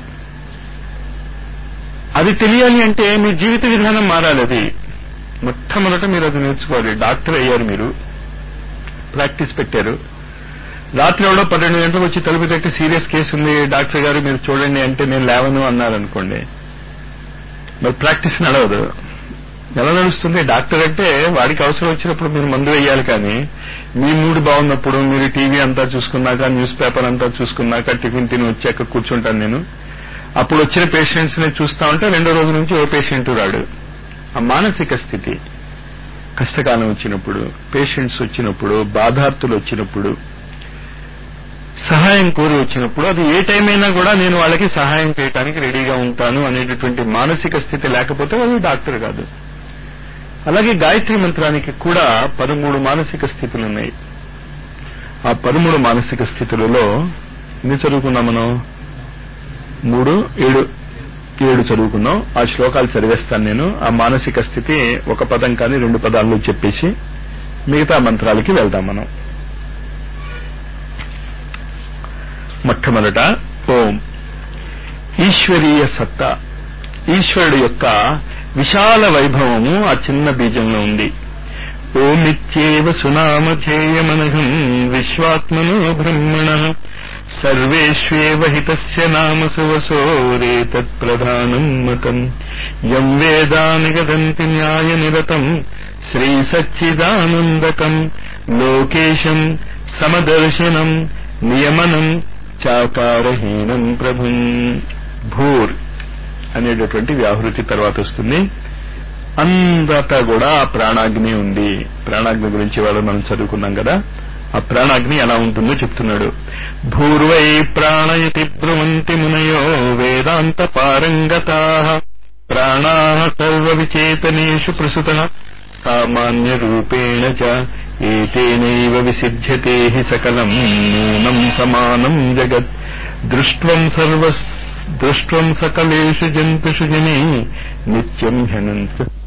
అది తెలియాలి అంటే మీ జీవిత విధానం మారాలి. అది మొట్టమొదట మీరు అది నేర్చుకోవాలి. డాక్టర్ అయ్యారు, మీరు ప్రాక్టీస్ పెట్టారు, రాత్రి ఎవడో పన్నెండు గంటలకు వచ్చి తలుపు తట్టి సీరియస్ కేసు ఉంది డాక్టర్ గారు మీరు చూడండి అంటే నేను లేవను అన్నారనుకోండి, మరి ప్రాక్టీస్ నడవదు. ఎలా నడుస్తుంది? డాక్టర్ అంటే వాడికి అవసరం వచ్చినప్పుడు మీరు మందు వేయాలి, కానీ మీ మూడు బాగున్నప్పుడు మీరు టీవీ అంతా చూసుకున్నాక, న్యూస్ పేపర్ అంతా చూసుకున్నాక, టిఫిన్ తిని వచ్చాక కూర్చుంటాను నేను. అప్పుడు వచ్చిన పేషెంట్స్ ని చూస్తా ఉంటే రెండో రోజు నుంచి ఏ పేషెంట్ రాడు. ఆ మానసిక స్థితి కష్టకాలం వచ్చినప్పుడు, పేషెంట్స్ వచ్చినప్పుడు, బాధార్తులు వచ్చినప్పుడు, సహాయం కోరి వచ్చినప్పుడు, అది ఏ టైం అయినా కూడా నేను వాళ్ళకి సహాయం చేయడానికి రెడీగా ఉంటాను అనేటటువంటి మానసిక స్థితి లేకపోతే వాళ్ళు డాక్టర్ కాదు. అలాగే గాయత్రి మంత్రానికి కూడా పదమూడు మానసిక స్థితులు ఉన్నాయి. ఆ పదమూడు మానసిక స్థితులలో ఎన్ని చదువుకున్నాం మనం? మూడు ఏడు ఏడు చదువుకున్నాం. ఆ శ్లోకాలు చదివేస్తాను నేను. ఆ మానసిక స్థితి ఒక పదం కానీ రెండు పదాల్లో చెప్పేసి మిగతా మంత్రాలకి వెళ్దాం మనం. మొట్టమొదట ఓం. ఈశ్వరీయ సత్తా, ఈశ్వరుడు యొక్క విశాల వైభవము ఆ చిన్న బీజంలో ఉంది. ఓమిత్యేవ సునామధేయమనఘం విశ్వాత్మనో బ్రహ్మణః సర్వేష్వేవ హితస్య నామ సువసోరేతత్ ప్రధానం మతం యం వేదా నిగదంతి న్యాయనిరతం శ్రీ సచ్చిదానందకం లోకేశం సమదర్శనం నియమనం చాకారహీనం ప్రభుం. భూర్ అనేటటువంటి వ్యాహృతి తర్వాత వస్తుంది. అంతటా కూడా ఆ ప్రాణాగ్ని ఉంది. ప్రాణాగ్ని గురించి వాళ్ళు మనం చదువుకున్నాం కదా. ఆ ప్రాణాగ్ని ఎలా ఉంటుందో చెప్తున్నాడు. భూర్వై ప్రాణయతి బ్రువంతి మునయో వేదాంత పారంగతాః ప్రాణాః సర్వ విచేతనేషు ప్రసుతః సామాన్య రూపేణ చ ఏతేనైవ విసిధ్యతే హి సకలం నూనం సమానం జగత్ దృష్ట్వం సర్వ దృష్ట్వం సకలేషు జంతుషు జనే నిత్యం హ్యనంత